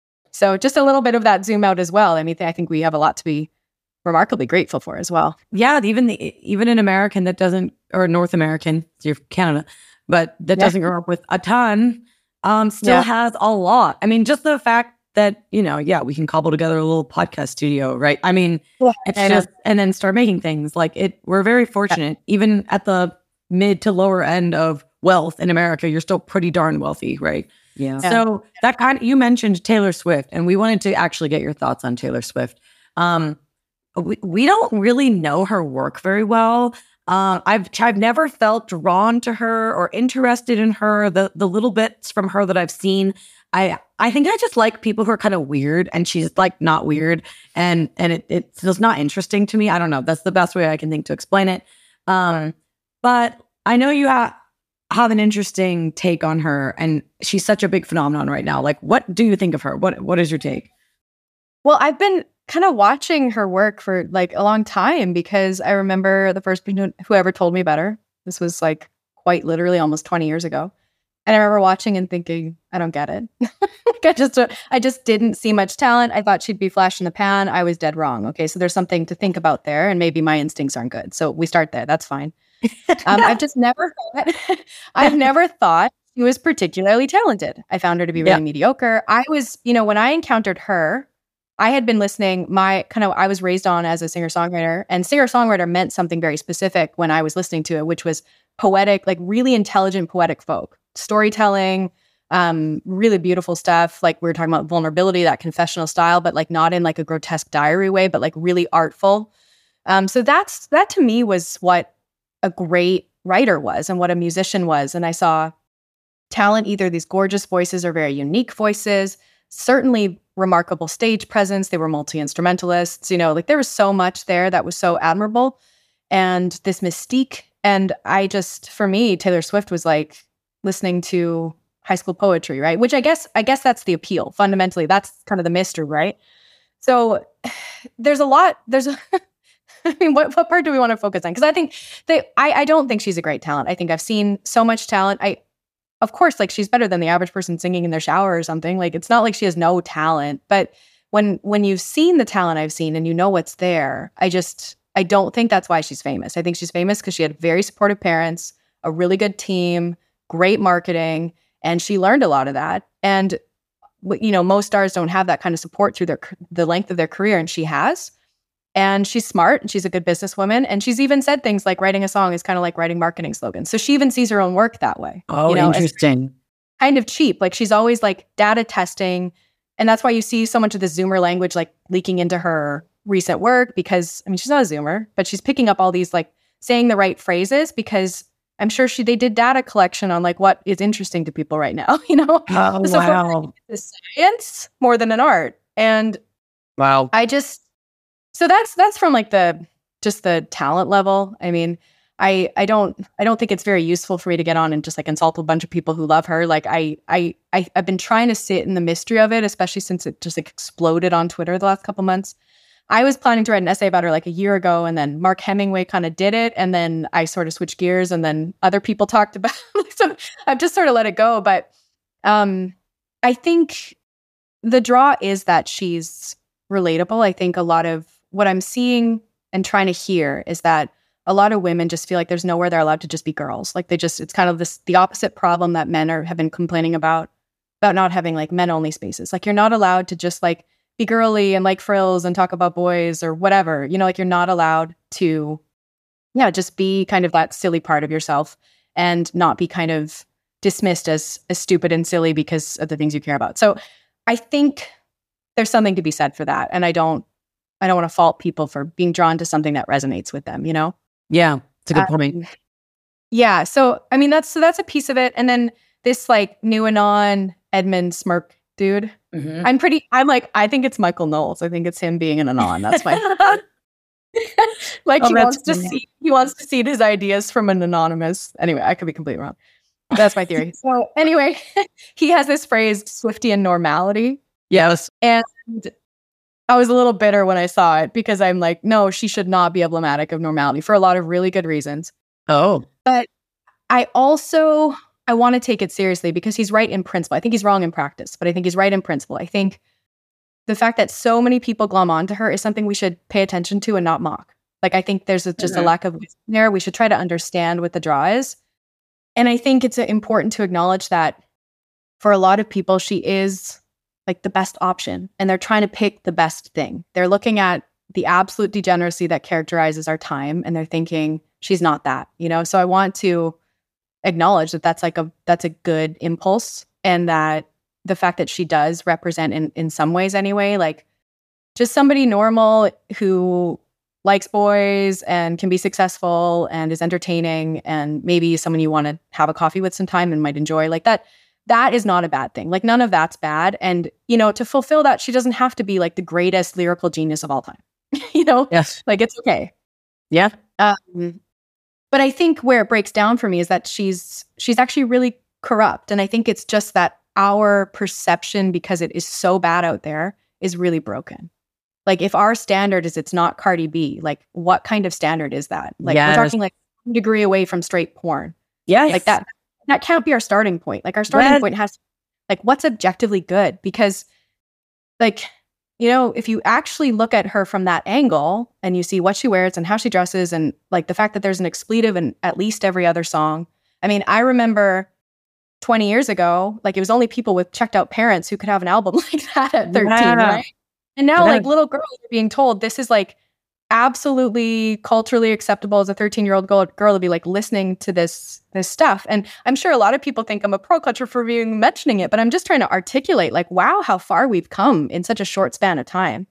So just a little bit of that zoom out as well. I mean, I think we have a lot to be remarkably grateful for as well. Yeah, even the even an American that doesn't, or North American, you're Canada, but that yeah. doesn't grow up with a ton, um, still yeah. has a lot. I mean, just the fact that, you know, yeah, we can cobble together a little podcast studio, right? I mean, yeah, it's I just, and then start making things like it. We're very fortunate, yeah. even at the mid to lower end of wealth in America, you're still pretty darn wealthy, right? Yeah. So that kind of, you mentioned Taylor Swift, and we wanted to actually get your thoughts on Taylor Swift. Um, we, we don't really know her work very well. Uh, I've I've never felt drawn to her or interested in her. The the little bits from her that I've seen, I I think I just like people who are kind of weird, and she's like not weird, and and it it's just not interesting to me. I don't know. That's the best way I can think to explain it. Um, but I know you have have an interesting take on her, and she's such a big phenomenon right now. Like, what do you think of her? What what is your take? Well, I've been kind of watching her work for like a long time because I remember the first person who ever told me about her. This was like quite literally almost twenty years ago. And I remember watching and thinking, I don't get it. like I just I just didn't see much talent. I thought she'd be flash in the pan. I was dead wrong. Okay, so there's something to think about there, and maybe my instincts aren't good. So we start there. That's fine. Um, I've just never thought, I've never thought she was particularly talented. I found her to be really yeah. mediocre. I was, you know, when I encountered her, I had been listening, my kind of, I was raised on as a singer-songwriter, and singer-songwriter meant something very specific when I was listening to it, which was poetic, like really intelligent poetic folk, storytelling, Um, really beautiful stuff. Like we were talking about vulnerability, that confessional style, but like not in like a grotesque diary way, but like really artful. Um, so that's that to me was what a great writer was and what a musician was. And I saw talent, either these gorgeous voices or very unique voices, certainly remarkable stage presence. They were multi-instrumentalists, you know, like there was so much there that was so admirable. And this mystique. And I just, for me, Taylor Swift was like listening to high school poetry, right? Which I guess, I guess that's the appeal. Fundamentally, that's kind of the mystery, right? So there's a lot, there's a, I mean, what, what part do we want to focus on? Because I think they, I, I don't think she's a great talent. I think I've seen so much talent. I, of course, like she's better than the average person singing in their shower or something. Like it's not like she has no talent, but when, when you've seen the talent I've seen and you know what's there, I just, I don't think that's why she's famous. I think she's famous because she had very supportive parents, a really good team, great marketing, and she learned a lot of that. And, you know, most stars don't have that kind of support through their the length of their career, and she has. And she's smart, and she's a good businesswoman. And she's even said things like writing a song is kind of like writing marketing slogans. So she even sees her own work that way. Oh, you know, interesting. Kind of cheap. Like she's always like data testing. And that's why you see so much of the Zoomer language like leaking into her recent work, because, I mean, she's not a Zoomer, but she's picking up all these like saying the right phrases because I'm sure she they did data collection on like what is interesting to people right now, you know? Oh, so wow. It's science more than an art. And wow. I just, so that's that's from like the just the talent level. I mean, I I don't I don't think it's very useful for me to get on and just like insult a bunch of people who love her. Like I I, I I've been trying to sit in the mystery of it, especially since it just like exploded on Twitter the last couple months. I was planning to write an essay about her like a year ago, and then Mark Hemingway kind of did it, and then I sort of switched gears, and then other people talked about it. So I've just sort of let it go. But um, I think the draw is that she's relatable. I think a lot of what I'm seeing and trying to hear is that a lot of women just feel like there's nowhere they're allowed to just be girls. Like they just, it's kind of this, the opposite problem that men are have been complaining about, about not having like men only spaces. Like you're not allowed to just like be girly and like frills and talk about boys or whatever, you know, like you're not allowed to, yeah, just be kind of that silly part of yourself and not be kind of dismissed as, as stupid and silly because of the things you care about. So I think there's something to be said for that. And I don't, I don't want to fault people for being drawn to something that resonates with them, you know? Yeah, it's a good um, point. Yeah. So, I mean, that's, so that's a piece of it. And then this like new anon Edmund Smirk dude, mm-hmm. I'm pretty, I'm like, I think it's Michael Knowles. I think it's him being an anon. That's my, like oh, he wants funny. to see, he wants to seed his ideas from an anonymous. Anyway, I could be completely wrong. That's my theory. So anyway, he has this phrase, Swiftian normality. Yes. And I was a little bitter when I saw it because I'm like, no, she should not be emblematic of normality for a lot of really good reasons. Oh. But I also, I want to take it seriously because he's right in principle. I think he's wrong in practice, but I think he's right in principle. I think the fact that so many people glom onto her is something we should pay attention to and not mock. Like, I think there's a, just mm-hmm. a lack of wisdom there. We should try to understand what the draw is. And I think it's important to acknowledge that for a lot of people, she is like the best option, and they're trying to pick the best thing. They're looking at the absolute degeneracy that characterizes our time, and they're thinking she's not that, you know? So I want to acknowledge that that's like a, that's a good impulse, and that the fact that she does represent in, in some ways anyway, like just somebody normal who likes boys and can be successful and is entertaining and maybe someone you want to have a coffee with sometime and might enjoy, like that. That is not a bad thing. Like none of that's bad. And, you know, to fulfill that, she doesn't have to be like the greatest lyrical genius of all time. you know? Yes. Like it's okay. Yeah. Um, but I think where it breaks down for me is that she's she's actually really corrupt. And I think it's just that our perception, because it is so bad out there, is really broken. Like if our standard is it's not Cardi B, like what kind of standard is that? Like yes. we're talking like one degree away from straight porn. Yeah. Like that. That can't be our starting point. Like our starting what? point has, like, what's objectively good? Because, like, you know, if you actually look at her from that angle and you see what she wears and how she dresses and like the fact that there's an expletive in at least every other song. I mean, I remember twenty years ago, like it was only people with checked out parents who could have an album like that at thirteen, yeah. right? And now, yeah. like little girls are being told this is like absolutely culturally acceptable as a thirteen-year-old girl, girl to be like listening to this this stuff. And I'm sure a lot of people think I'm a pro culture for being mentioning it, but I'm just trying to articulate like, wow, how far we've come in such a short span of time.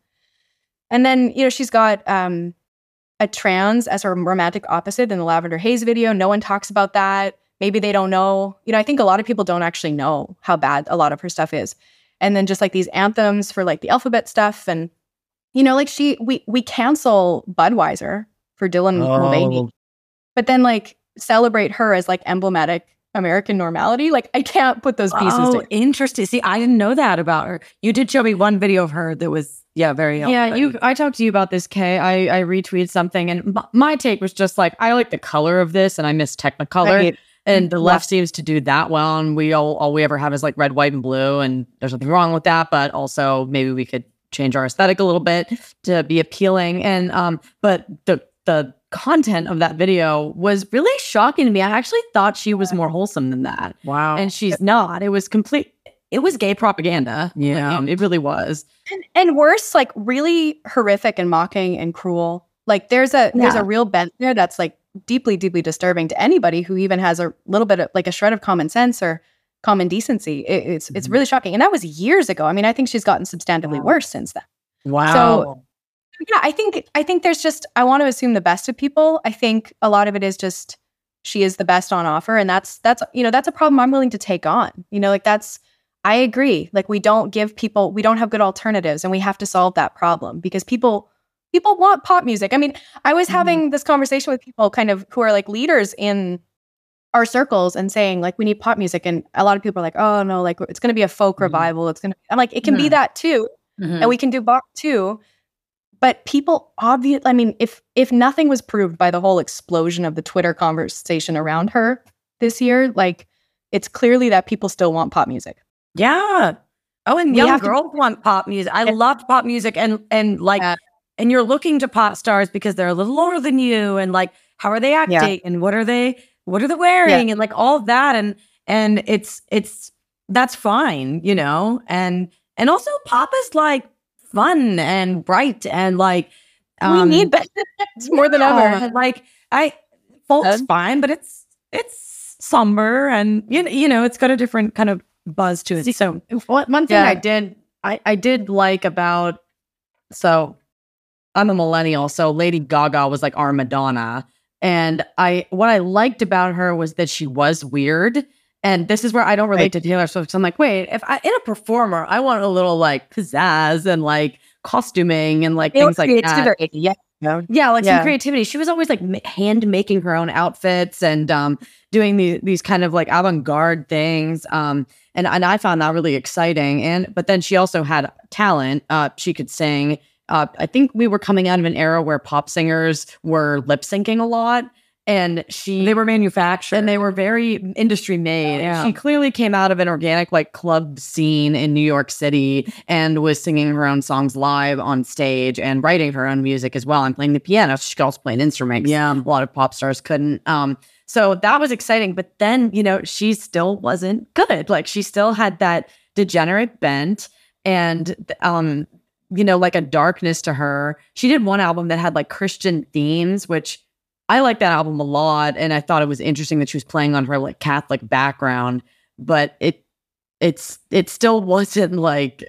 And then, you know, she's got um, a trans as her romantic opposite in the Lavender Haze video. No one talks about that. Maybe they don't know. You know, I think a lot of people don't actually know how bad a lot of her stuff is. And then just like these anthems for like the alphabet stuff. And, you know, like she, we we cancel Budweiser for Dylan Oh. Mulvaney, but then like celebrate her as like emblematic American normality. Like I can't put those pieces Oh, together. interesting. See, I didn't know that about her. You did show me one video of her that was, yeah, very helpful. Yeah, you. I talked to you about this, Kay. I, I retweeted something, and m- my take was just like, I like the color of this, and I miss Technicolor. Right. And the Yeah. left seems to do that well, and we all all we ever have is like red, white, and blue, and there's nothing wrong with that. But also, maybe we could change our aesthetic a little bit to be appealing. And um, but the the content of that video was really shocking to me. I actually thought she was more wholesome than that. Wow. And she's not. It was complete. It was gay propaganda. Yeah. Um, it really was. And, and worse, like really horrific and mocking and cruel. Like there's a there's Yeah. a real bent there that's like deeply, deeply disturbing to anybody who even has a little bit of like a shred of common sense or common decency. It, it's it's Mhm. really shocking. And that was years ago. I mean, I think she's gotten substantively Wow. worse since then. Wow. So- Yeah, I think I think there's just I want to assume the best of people. I think a lot of it is just she is the best on offer, and that's that's you know that's a problem I'm willing to take on. You know, like that's I agree. Like we don't give people we don't have good alternatives, and we have to solve that problem because people people want pop music. I mean, I was Mhm. having this conversation with people kind of who are like leaders in our circles and saying like we need pop music, and a lot of people are like, oh no, like it's going to be a folk Mhm. revival. It's gonna I'm like it can be Yeah. that too, Mhm. and we can do pop too. But people obvious I mean, if if nothing was proved by the whole explosion of the Twitter conversation around her this year, like it's clearly that people still want pop music. Yeah. Oh, and We young have to- girls want pop music. I Yeah. loved pop music, and and like, Yeah. and you're looking to pop stars because they're a little older than you, and like, how are they acting, Yeah. and what are they, what are they wearing, and like all of that, and and it's it's that's fine, you know, and and also pop is like fun and bright and like we need that more than yeah, ever. Like I, folk's Um, fine, but it's it's somber, and you know, you know, it's got a different kind of buzz to it. So one one thing Yeah. I did, I I did like about, so I'm a millennial, so Lady Gaga was like our Madonna, and I what I liked about her was that she was weird. And this is where I don't relate Right. to Taylor Swift. So I'm like, wait, if I in a performer, I want a little like pizzazz and like costuming and like things like that. Yeah. Yeah, like Yeah. some creativity. She was always like ma- hand making her own outfits and um, doing the, these kind of like avant garde things. Um, and and I found that really exciting. And but then she also had talent. Uh, she could sing. Uh, I think we were coming out of an era where pop singers were lip syncing a lot, and she They were manufactured. and they were very industry made. Yeah. She clearly came out of an organic like club scene in New York City and was singing her own songs live on stage and writing her own music as well and playing the piano. She could also play an instrument. 'Cause Yeah. a lot of pop stars couldn't. Um, so that was exciting. But then, you know, she still wasn't good. Like she still had that degenerate bent and um, you know, like a darkness to her. She did one album that had like Christian themes, which I like that album a lot, and I thought it was interesting that she was playing on her like Catholic background, but it it's it still wasn't like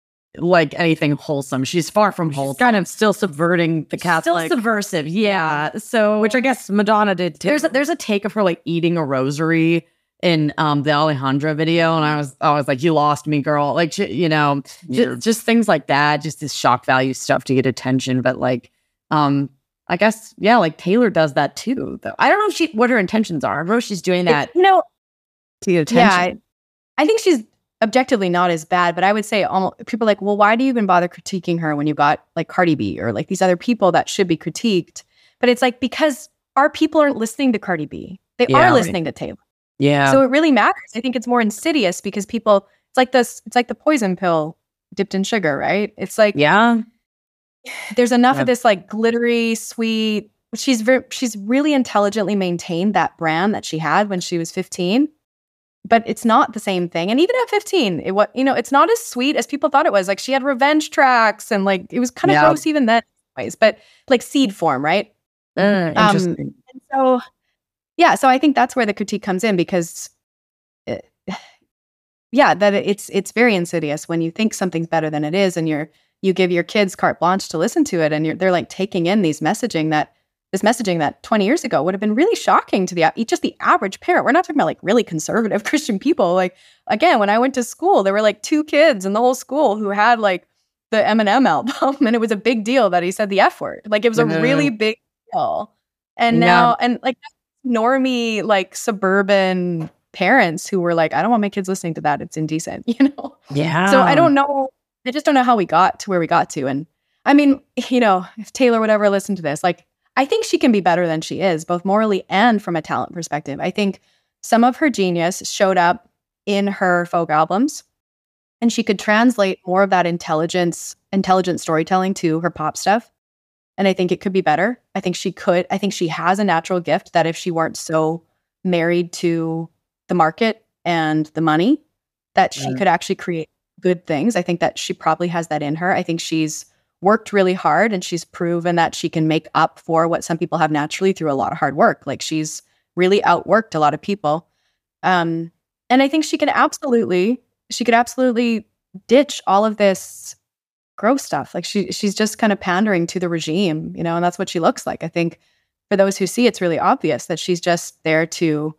like anything wholesome. She's far from She's wholesome. kind of still subverting the Catholic. Still subversive, yeah. So which I guess Madonna did too. there's a, there's a take of her like eating a rosary in um the Alejandra video, and I was I was like, you lost me, girl. Like sh- you know, Yeah. just, just things like that, just this shock value stuff to get attention. But like, um, I guess yeah, like Taylor does that too. Though I don't know if she what her intentions are. I know she's doing that You know, to get yeah, attention. I, I think she's objectively not as bad, but I would say almost, people are like, well, why do you even bother critiquing her when you got like Cardi B or like these other people that should be critiqued? But it's like, because our people aren't listening to Cardi B. They Yeah, are right. listening to Taylor. yeah. So it really matters. I think it's more insidious because people, it's like this, it's like the poison pill dipped in sugar, right? It's like, yeah, there's enough Yeah. of this like glittery, sweet, she's very, she's really intelligently maintained that brand that she had when she was fifteen. But it's not the same thing. And even at fifteen, it was, you know, it's not as sweet as people thought it was. Like she had revenge tracks and like it was kind of Yeah. gross even then. ways, but like seed form, right? Uh, Um, interesting. and so, yeah, so I think that's where the critique comes in because, it, yeah, that it's it's very insidious when you think something's better than it is, and you're you give your kids carte blanche to listen to it, and you're they're like taking in these messaging that this messaging that twenty years ago would have been really shocking to the a- just the average parent. We're not talking about like really conservative Christian people. Like again, when I went to school, there were like two kids in the whole school who had like the Eminem album, and it was a big deal that he said the F word. Like it was a Mhm. really big deal. And Yeah. now, and like normie, like suburban parents who were like, I don't want my kids listening to that. It's indecent, you know? Yeah. So I don't know. I just don't know how we got to where we got to. And I mean, you know, if Taylor would ever listen to this, like, I think she can be better than she is, both morally and from a talent perspective. I think some of her genius showed up in her folk albums, and she could translate more of that intelligence, intelligent storytelling to her pop stuff. And I think it could be better. I think she could. I think she has a natural gift that if she weren't so married to the market and the money, that she Mm. could actually create good things. I think that she probably has that in her. I think she's worked really hard, and she's proven that she can make up for what some people have naturally through a lot of hard work. Like she's really outworked a lot of people. Um, and I think she can absolutely, she could absolutely ditch all of this gross stuff. Like she, she's just kind of pandering to the regime, you know, and that's what she looks like. I think for those who see, it's really obvious that she's just there to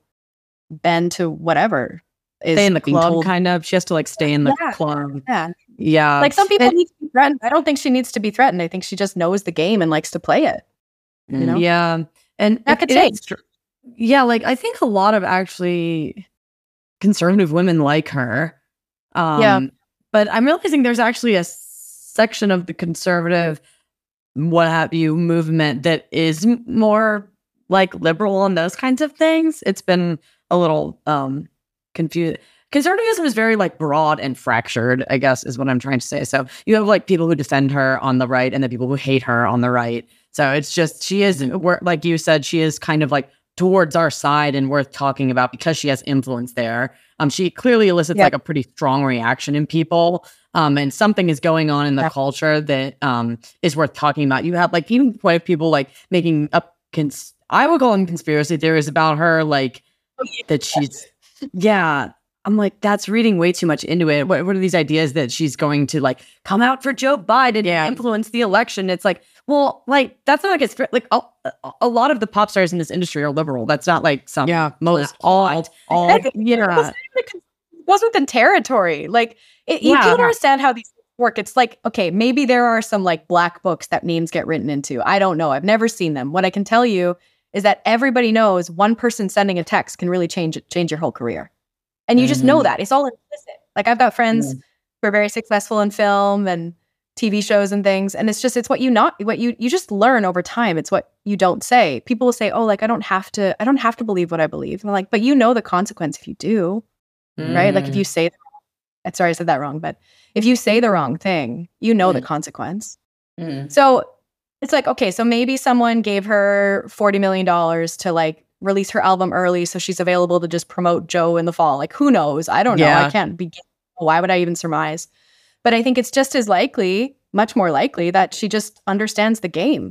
bend to whatever is Stay in the being club, told. kind of. She has to like stay in the Yeah. club. Yeah. Yeah. Like some people And- need to be threatened. I don't think she needs to be threatened. I think she just knows the game and likes to play it. You know? Yeah. And That it- could it change. is tr- Yeah, like I think a lot of actually conservative women like her. Um, Yeah. But I'm realizing there's actually a section of the conservative, what have you, movement that is m- more like liberal on those kinds of things. It's been a little um confused. Conservatism is very like broad and fractured, I guess is what I'm trying to say. So you have like people who defend her on the right and the people who hate her on the right. So it's just, she is, we're- like you said, she is kind of like towards our side and worth talking about because she has influence there. Um, she clearly elicits Yeah. like a pretty strong reaction in people. Um, and something is going on in the Yeah. culture that um is worth talking about. You have like even quite a few people like making up, cons- I would call them conspiracy theories about her, like that she's, yeah. I'm like, that's reading way too much into it. What, what are these ideas that she's going to like come out for Joe Biden Yeah. and influence the election? It's like, well, like that's not like it's like a, a lot of the pop stars in this industry are liberal. That's not like some Yeah. most all all That's- yeah. It wasn't the territory. Like it, you Yeah. don't understand how these things work. It's like, okay, maybe there are some like black books that memes get written into. I don't know. I've never seen them. What I can tell you is that everybody knows one person sending a text can really change change your whole career. And you just know Mhm. that. It's all implicit. Like I've got friends who are very successful in film and T V shows and things. And it's just, it's what you not, what you, you just learn over time. It's what you don't say. People will say, oh, like, I don't have to, I don't have to believe what I believe. And I'm like, but you know the consequence if you do, right? Like if you say, I'm sorry, I said that wrong, but if you say the wrong thing, you know the consequence. Mm. So it's like, okay, so maybe someone gave her forty million dollars to like release her album early so she's available to just promote Joe in the fall. Like, who knows? I don't know. Yeah. I can't begin. Why would I even surmise? But I think it's just as likely, much more likely, that she just understands the game.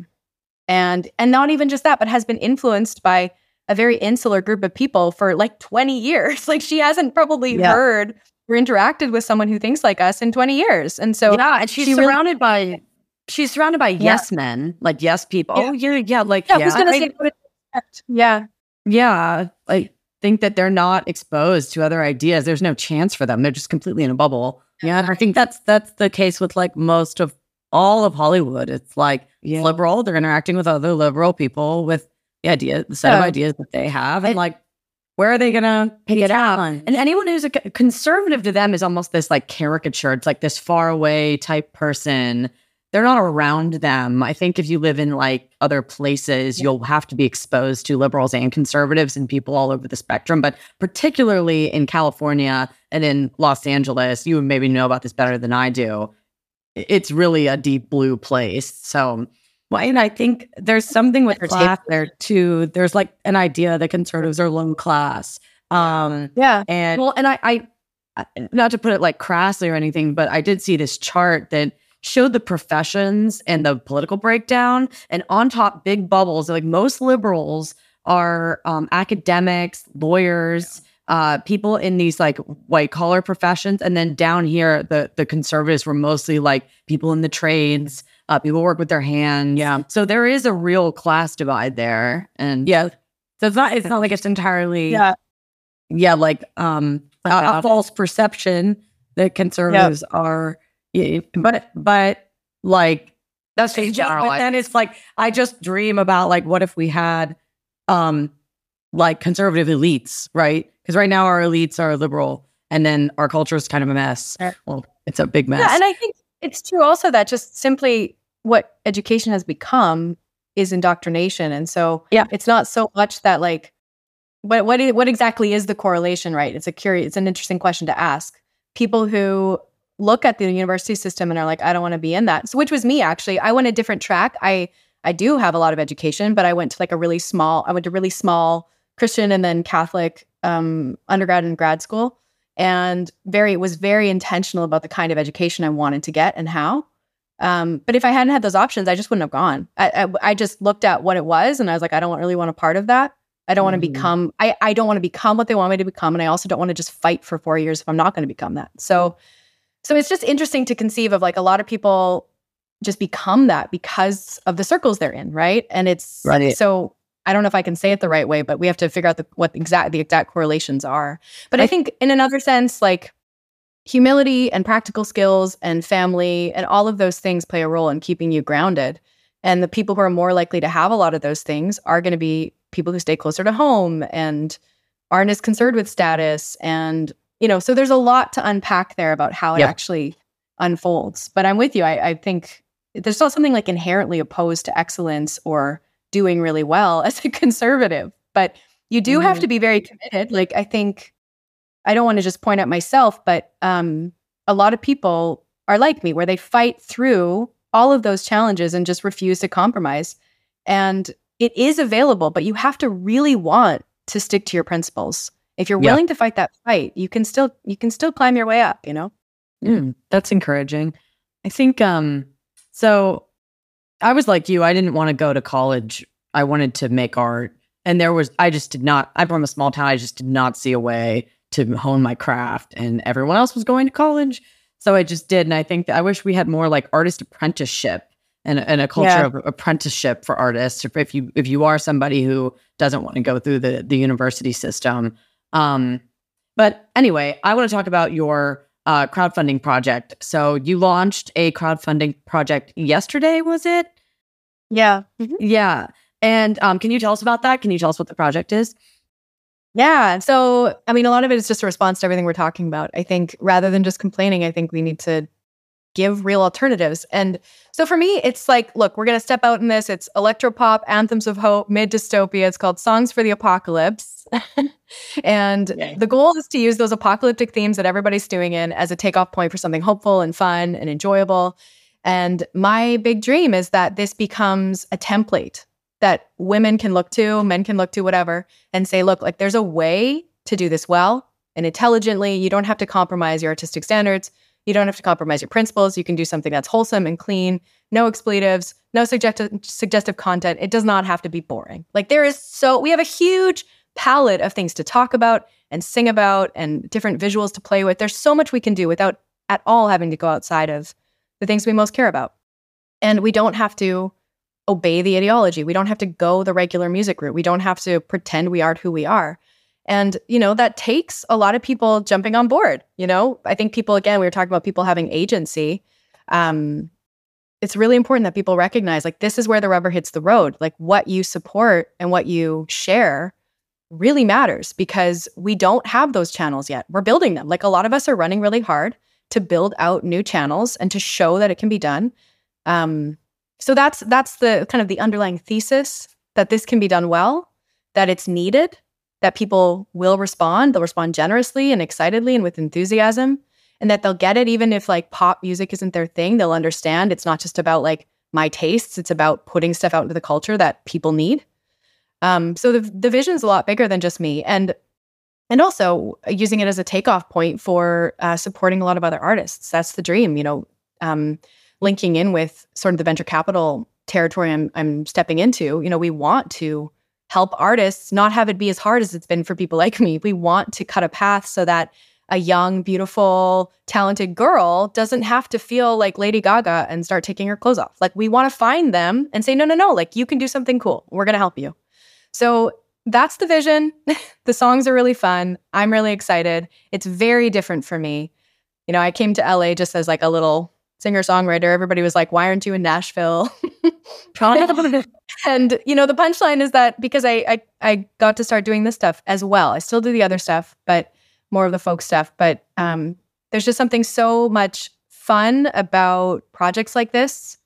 And and not even just that, but has been influenced by a very insular group of people for like twenty years. Like she hasn't probably Yeah. heard or interacted with someone who thinks like us in twenty years. And so yeah, and she's she really- surrounded by she's surrounded by Yeah. yes men, like yes people. Yeah. Oh, you're yeah, like yeah, yeah, who's gonna I- say what to expect? Yeah. yeah, like think that they're not exposed to other ideas. There's no chance for them. They're just completely in a bubble. Yeah, and I think that's that's the case with like most of all of Hollywood. It's like Yeah. liberal. They're interacting with other liberal people with the idea, the set of Yeah. ideas that they have, and like, where are they gonna pick it out? And anyone who's a c- conservative to them is almost this like caricature. It's like this far away type person. They're not around them. I think if you live in like other places, you'll have to be exposed to liberals and conservatives and people all over the spectrum. But particularly in California and in Los Angeles, you maybe know about this better than I do. I- It's really a deep blue place. So, Well, and I think there's something with There's class there too. There's like an idea that conservatives are low class. Um, Yeah. and well, and I, I, I- not to put it like crassly or anything, but I did see this chart that showed the professions and the political breakdown, and on top, big bubbles. Like most liberals are um, academics, lawyers, uh, people in these like white collar professions, and then down here, the the conservatives were mostly like people in the trades, uh, people who work with their hands. Yeah. So there is a real class divide there, and Yeah. So it's not it's not like it's entirely Yeah. yeah, like um, a, a false perception that conservatives yep. are, yeah, but but like that's just, but then it's like I just dream about like what if we had um like conservative elites, right? Because right now our elites are liberal, and then our culture is kind of a mess. Well, it's a big mess. Yeah, and I think it's true also that just simply what education has become is indoctrination, and so yeah, it's not so much that like. What what is, what exactly is the correlation, right? It's a curious, it's an interesting question to ask. People who look at the university system and are like, I don't want to be in that. So, which was me actually. I went a different track. I I do have a lot of education, but I went to like a really small. I went to really small Christian and then Catholic um, undergrad and grad school, and very was very intentional about the kind of education I wanted to get and how. Um, but if I hadn't had those options, I just wouldn't have gone. I, I I just looked at what it was, and I was like, I don't really want a part of that. I don't want to mm-hmm. become, I, I don't want to become what they want me to become. And I also don't want to just fight for four years if I'm not going to become that. So, so it's just interesting to conceive of like a lot of people just become that because of the circles they're in. Right. And it's, right. so I don't know if I can say it the right way, but we have to figure out the, what exact, the exact correlations are. But I, I think in another sense, like humility and practical skills and family and all of those things play a role in keeping you grounded. And the people who are more likely to have a lot of those things are going to be people who stay closer to home and aren't as concerned with status. And, you know, so there's a lot to unpack there about how it yep. actually unfolds. But I'm with you. I, I think there's not something like inherently opposed to excellence or doing really well as a conservative. But you do mm-hmm. have to be very committed. Like, I think, I don't want to just point out myself, but um, a lot of people are like me, where they fight through all of those challenges and just refuse to compromise. And it is available, but you have to really want to stick to your principles. If you're willing yeah. to fight that fight, you can still you can still climb your way up, you know? Mm, that's encouraging. I think um so I was like you, I didn't want to go to college. I wanted to make art. And there was I just did not I'm from a small town, I just did not see a way to hone my craft, and everyone else was going to college. So I just did. And I think that I wish we had more like artist apprenticeship and, and a culture yeah. of apprenticeship for artists. If you if you are somebody who doesn't want to go through the, the university system. Um, but anyway, I want to talk about your uh, crowdfunding project. So you launched a crowdfunding project yesterday, was it? Yeah. Mm-hmm. Yeah. And um, can you tell us about that? Can you tell us what the project is? Yeah. So, I mean, a lot of it is just a response to everything we're talking about. I think rather than just complaining, I think we need to give real alternatives. And so for me, it's like, look, we're going to step out in this. It's electropop, anthems of hope, mid-dystopia. It's called Songs for the Apocalypse. And Yay. The goal is to use those apocalyptic themes that everybody's stewing in as a takeoff point for something hopeful and fun and enjoyable. And my big dream is that this becomes a template that women can look to, men can look to, whatever, and say, look, like there's a way to do this well and intelligently. You don't have to compromise your artistic standards. You don't have to compromise your principles. You can do something that's wholesome and clean, no expletives, no suggestive, suggestive content. It does not have to be boring. Like there is so, we have a huge palette of things to talk about and sing about and different visuals to play with. There's so much we can do without at all having to go outside of the things we most care about. And we don't have to obey the ideology. We don't have to go the regular music route. We don't have to pretend we aren't who we are. And, you know, that takes a lot of people jumping on board. You know, I think people, again, we were talking about people having agency. Um, it's really important that people recognize, like, this is where the rubber hits the road. Like, what you support and what you share really matters because we don't have those channels yet. We're building them. Like, a lot of us are running really hard to build out new channels and to show that it can be done. Um, so that's that's the kind of the underlying thesis, that this can be done well, that it's needed, that people will respond. They'll respond generously and excitedly and with enthusiasm, and that they'll get it even if like pop music isn't their thing. They'll understand it's not just about like my tastes. It's about putting stuff out into the culture that people need. Um, so the the vision's a lot bigger than just me, and and also using it as a takeoff point for uh, supporting a lot of other artists. That's the dream, you know. Um, linking in with sort of the venture capital territory I'm, I'm stepping into, you know, we want to help artists not have it be as hard as it's been for people like me. We want to cut a path so that a young, beautiful, talented girl doesn't have to feel like Lady Gaga and start taking her clothes off. Like, we want to find them and say, no, no, no, like, you can do something cool. We're going to help you. So that's the vision. The songs are really fun. I'm really excited. It's very different for me. You know, I came to L A just as like a little singer-songwriter. Everybody was like, why aren't you in Nashville? And, you know, the punchline is that because I, I I got to start doing this stuff as well. I still do the other stuff, but more of the folk stuff. But um, there's just something so much fun about projects like this.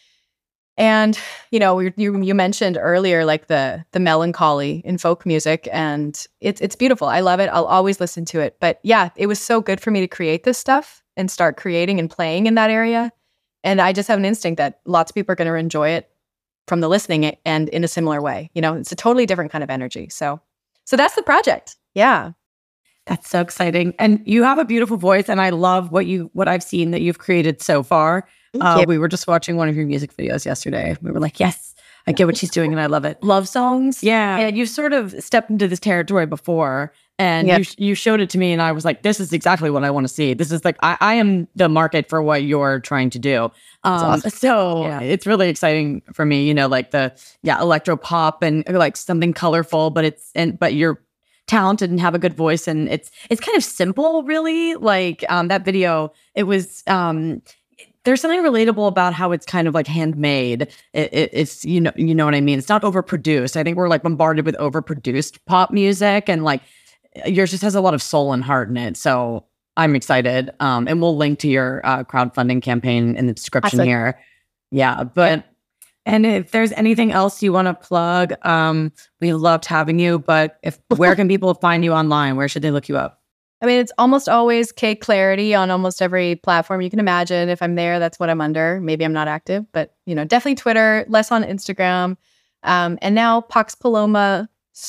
And, you know, we, you you mentioned earlier, like the the melancholy in folk music, and it's it's beautiful. I love it. I'll always listen to it. But yeah, it was so good for me to create this stuff and start creating and playing in that area. And I just have an instinct that lots of people are going to enjoy it from the listening and in a similar way. You know, it's a totally different kind of energy. So, so that's the project. Yeah. That's so exciting. And you have a beautiful voice, and I love what you what I've seen that you've created so far. Uh, we were just watching one of your music videos yesterday. We were like, yes, I get what she's doing, and I love it. Love songs. Yeah. And you sort of stepped into this territory before, and Yep. you you showed it to me, and I was like, this is exactly what I want to see. This is like, I, I am the market for what you're trying to do. Um, awesome. So Yeah. it's really exciting for me, you know, like the, yeah, electro pop and like something colorful, but it's, and, but you're talented and have a good voice. And it's, it's kind of simple, really. Like um, that video, it was, um, there's something relatable about how it's kind of like handmade. It, it, it's, you know, you know what I mean? It's not overproduced. I think we're like bombarded with overproduced pop music, and like yours just has a lot of soul and heart in it. So I'm excited. Um, and we'll link to your uh, crowdfunding campaign in the description Awesome. here. Yeah. But, and if there's anything else you want to plug, um, we loved having you, but if, where can people find you online? Where should they look you up? I mean, it's almost always K Clarity on almost every platform you can imagine. If I'm there, that's what I'm under. Maybe I'm not active, but, you know, definitely Twitter, less on Instagram. Um, and now Pax Paloma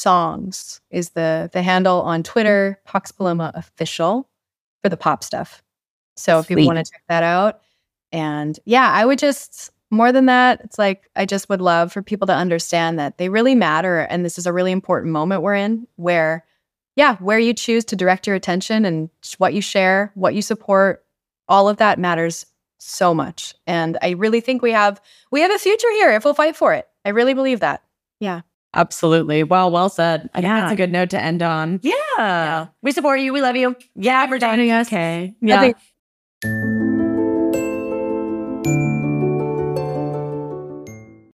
Songs is the the handle on Twitter, Pax Paloma Official for the pop stuff. So if people Sweet. want to check that out. And yeah, I would just, more than that, it's like, I just would love for people to understand that they really matter. And this is a really important moment we're in where, yeah, where you choose to direct your attention and what you share, what you support, all of that matters so much. And I really think we have, we have a future here if we'll fight for it. I really believe that. Yeah. Absolutely. Well, well said. I think Yeah. that's a good note to end on. Yeah. We support you. We love you. Yeah, for joining us. Okay. Yeah. I think